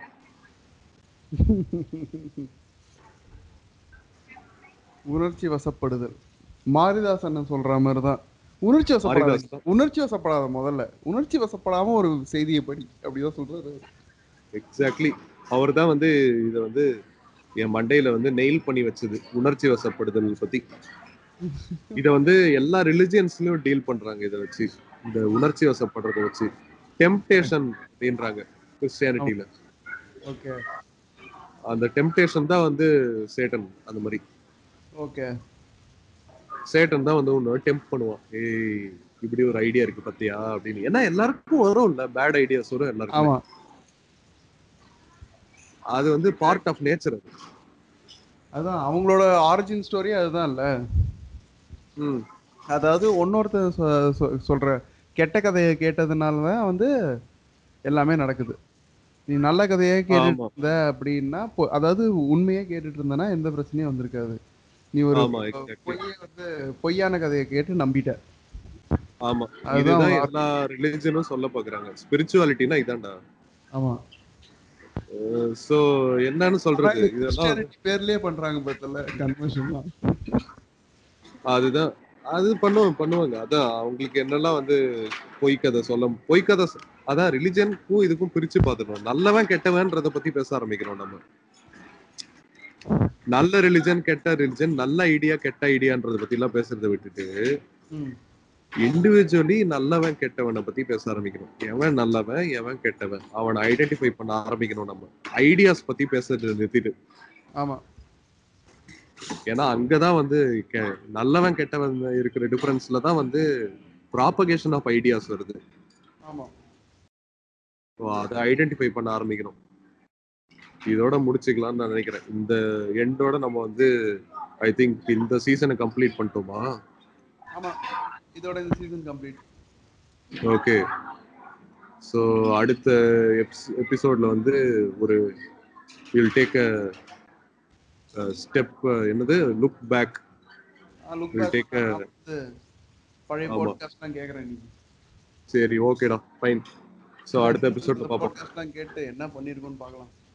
உணர்ச்சி வசப்படுதல் மாரிதாசன் சொல்ற மாதிரிதான். உணர்ச்சி வசப்படாத, முதல்ல உணர்ச்சி வசப்படாம ஒரு செய்தியை படி அப்படிதான் சொல்றாரு. எக்ஸாக்ட்லி. அவர் தான் வந்து இதை வந்து என் மண்டையில வந்து நெயில் பண்ணி வச்சது, உணர்ச்சி வசப்படுதல் பத்தி. இத வந்து எல்லா ரிலிஜியன்ஸ்லயும் டீல் பண்றாங்க இதை வச்சு, இந்த உணர்ச்சி வசப்படுறத வச்சு. டெம்ப்டேஷன் அப்படின்றாங்க கிறிஸ்டியானிட்டியில. ஓகே. அந்த டெம்ப்டேஷன் தான் வந்து சேட்டன். அந்த மாதிரி ஓகே, சேட்டன் தான் வந்து ஒன்னு டெம்ப்ட் பண்ணுவான். ஏய் இப்படி ஒரு ஐடியா இருக்கு பத்தியா அப்படின்னு. ஏன்னா எல்லாருக்கும் வரும் இல்ல, பேட் ஐடியாஸ் வரும் எல்லாருக்கும். அது வந்து பார்ட் ஆஃப் நேச்சர். அதான் அவங்களோட ஆரிஜின் ஸ்டோரி அதுதான் இல்ல. அதாவது ஒன்னொருத்தர் சொல்ற கெட்ட கதையை கேட்டதுனாலதான் வந்து எல்லாமே நடக்குது. நீ நல்ல கதையே கேட்டுட்டு இருந்த அப்படின்னா, அதாவது உண்மையே கேட்டுட்டு இருந்தனா எந்த பிரச்சனையும் வந்திருக்காது. நீ ஒரு பொய்யான கதையை கேட்டு நம்பிட்ட. ஆமா, இதுதான் எல்லா ரிலிஜனும் சொல்ல பாக்குறாங்க. ஸ்பிரிச்சுவாலிட்டினா இதான்டா. ஆமா. சோ என்னன்னு சொல்றது, இதெல்லாம் பேர்லயே பண்றாங்க பத்தல கன்வர்ஷன். அதுதான் அது பண்ணுவாங்க. அதான் அவங்களுக்கு என்னெல்லாம் வந்து பொய்க்கதை அதான் ரிலிஜனுக்கும் இதுக்கும் பிரிச்சு பார்த்துக்கணும். நல்லவன் கெட்டவன்றத பத்தி பேச ஆரம்பிக்கிறோம் நம்ம. நல்ல ரிலிஜன் கெட்ட ரிலிஜன், நல்ல ஐடியா கெட்ட ஐடியான்றத பத்தி எல்லாம் பேசுறதை விட்டுட்டு இண்டிவிஜுவலி நல்லவன் கெட்டவனை பத்தி பேச ஆரம்பிக்கணும். எவன் நல்லவன் எவன் கெட்டவன் அவனை ஐடென்டிஃபை பண்ண ஆரம்பிக்கணும். நம்ம ஐடியாஸ் பத்தி பேசுறது நிறுத்திட்டு. ஆமா. ஏன்னா அங்கதான் வந்து நல்லவன் கெட்டவன் இருக்கிற டிஃபரன்ஸ்ல தான் வந்து ப்ராபகேஷன் ஆஃப் ஐடியாஸ் வருது. ஆமா. அதை ஐடென்டிஃபை பண்ண ஆரம்பிக்கணும். இதோட முடிச்சுக்கலாம்னு நான் நினைக்கிறேன். இந்த எண்டோட நம்ம வந்து ஐ திங்க் இந்த சீசனை கம்ப்ளீட் பண்ணிட்டோமா? ஆமா, இதோட இந்த சீசன் கம்ப்ளீட். ஓகே. ஸோ அடுத்த எபிசோட்ல வந்து ஒரு வில் டேக் அ ஸ்டெப், என்னது, look back. Will take a பழைய பாட்காஸ்ட்லாம் கேக்குறேன் நீ. சரி, ஓகேடா, ஃபைன். ஸோ அடுத்த எபிசோட்ல பார்ப்போம். பாட்காஸ்ட்லாம் கேட்டு என்ன பண்ணிருக்கோம்னு பார்க்கலாம்.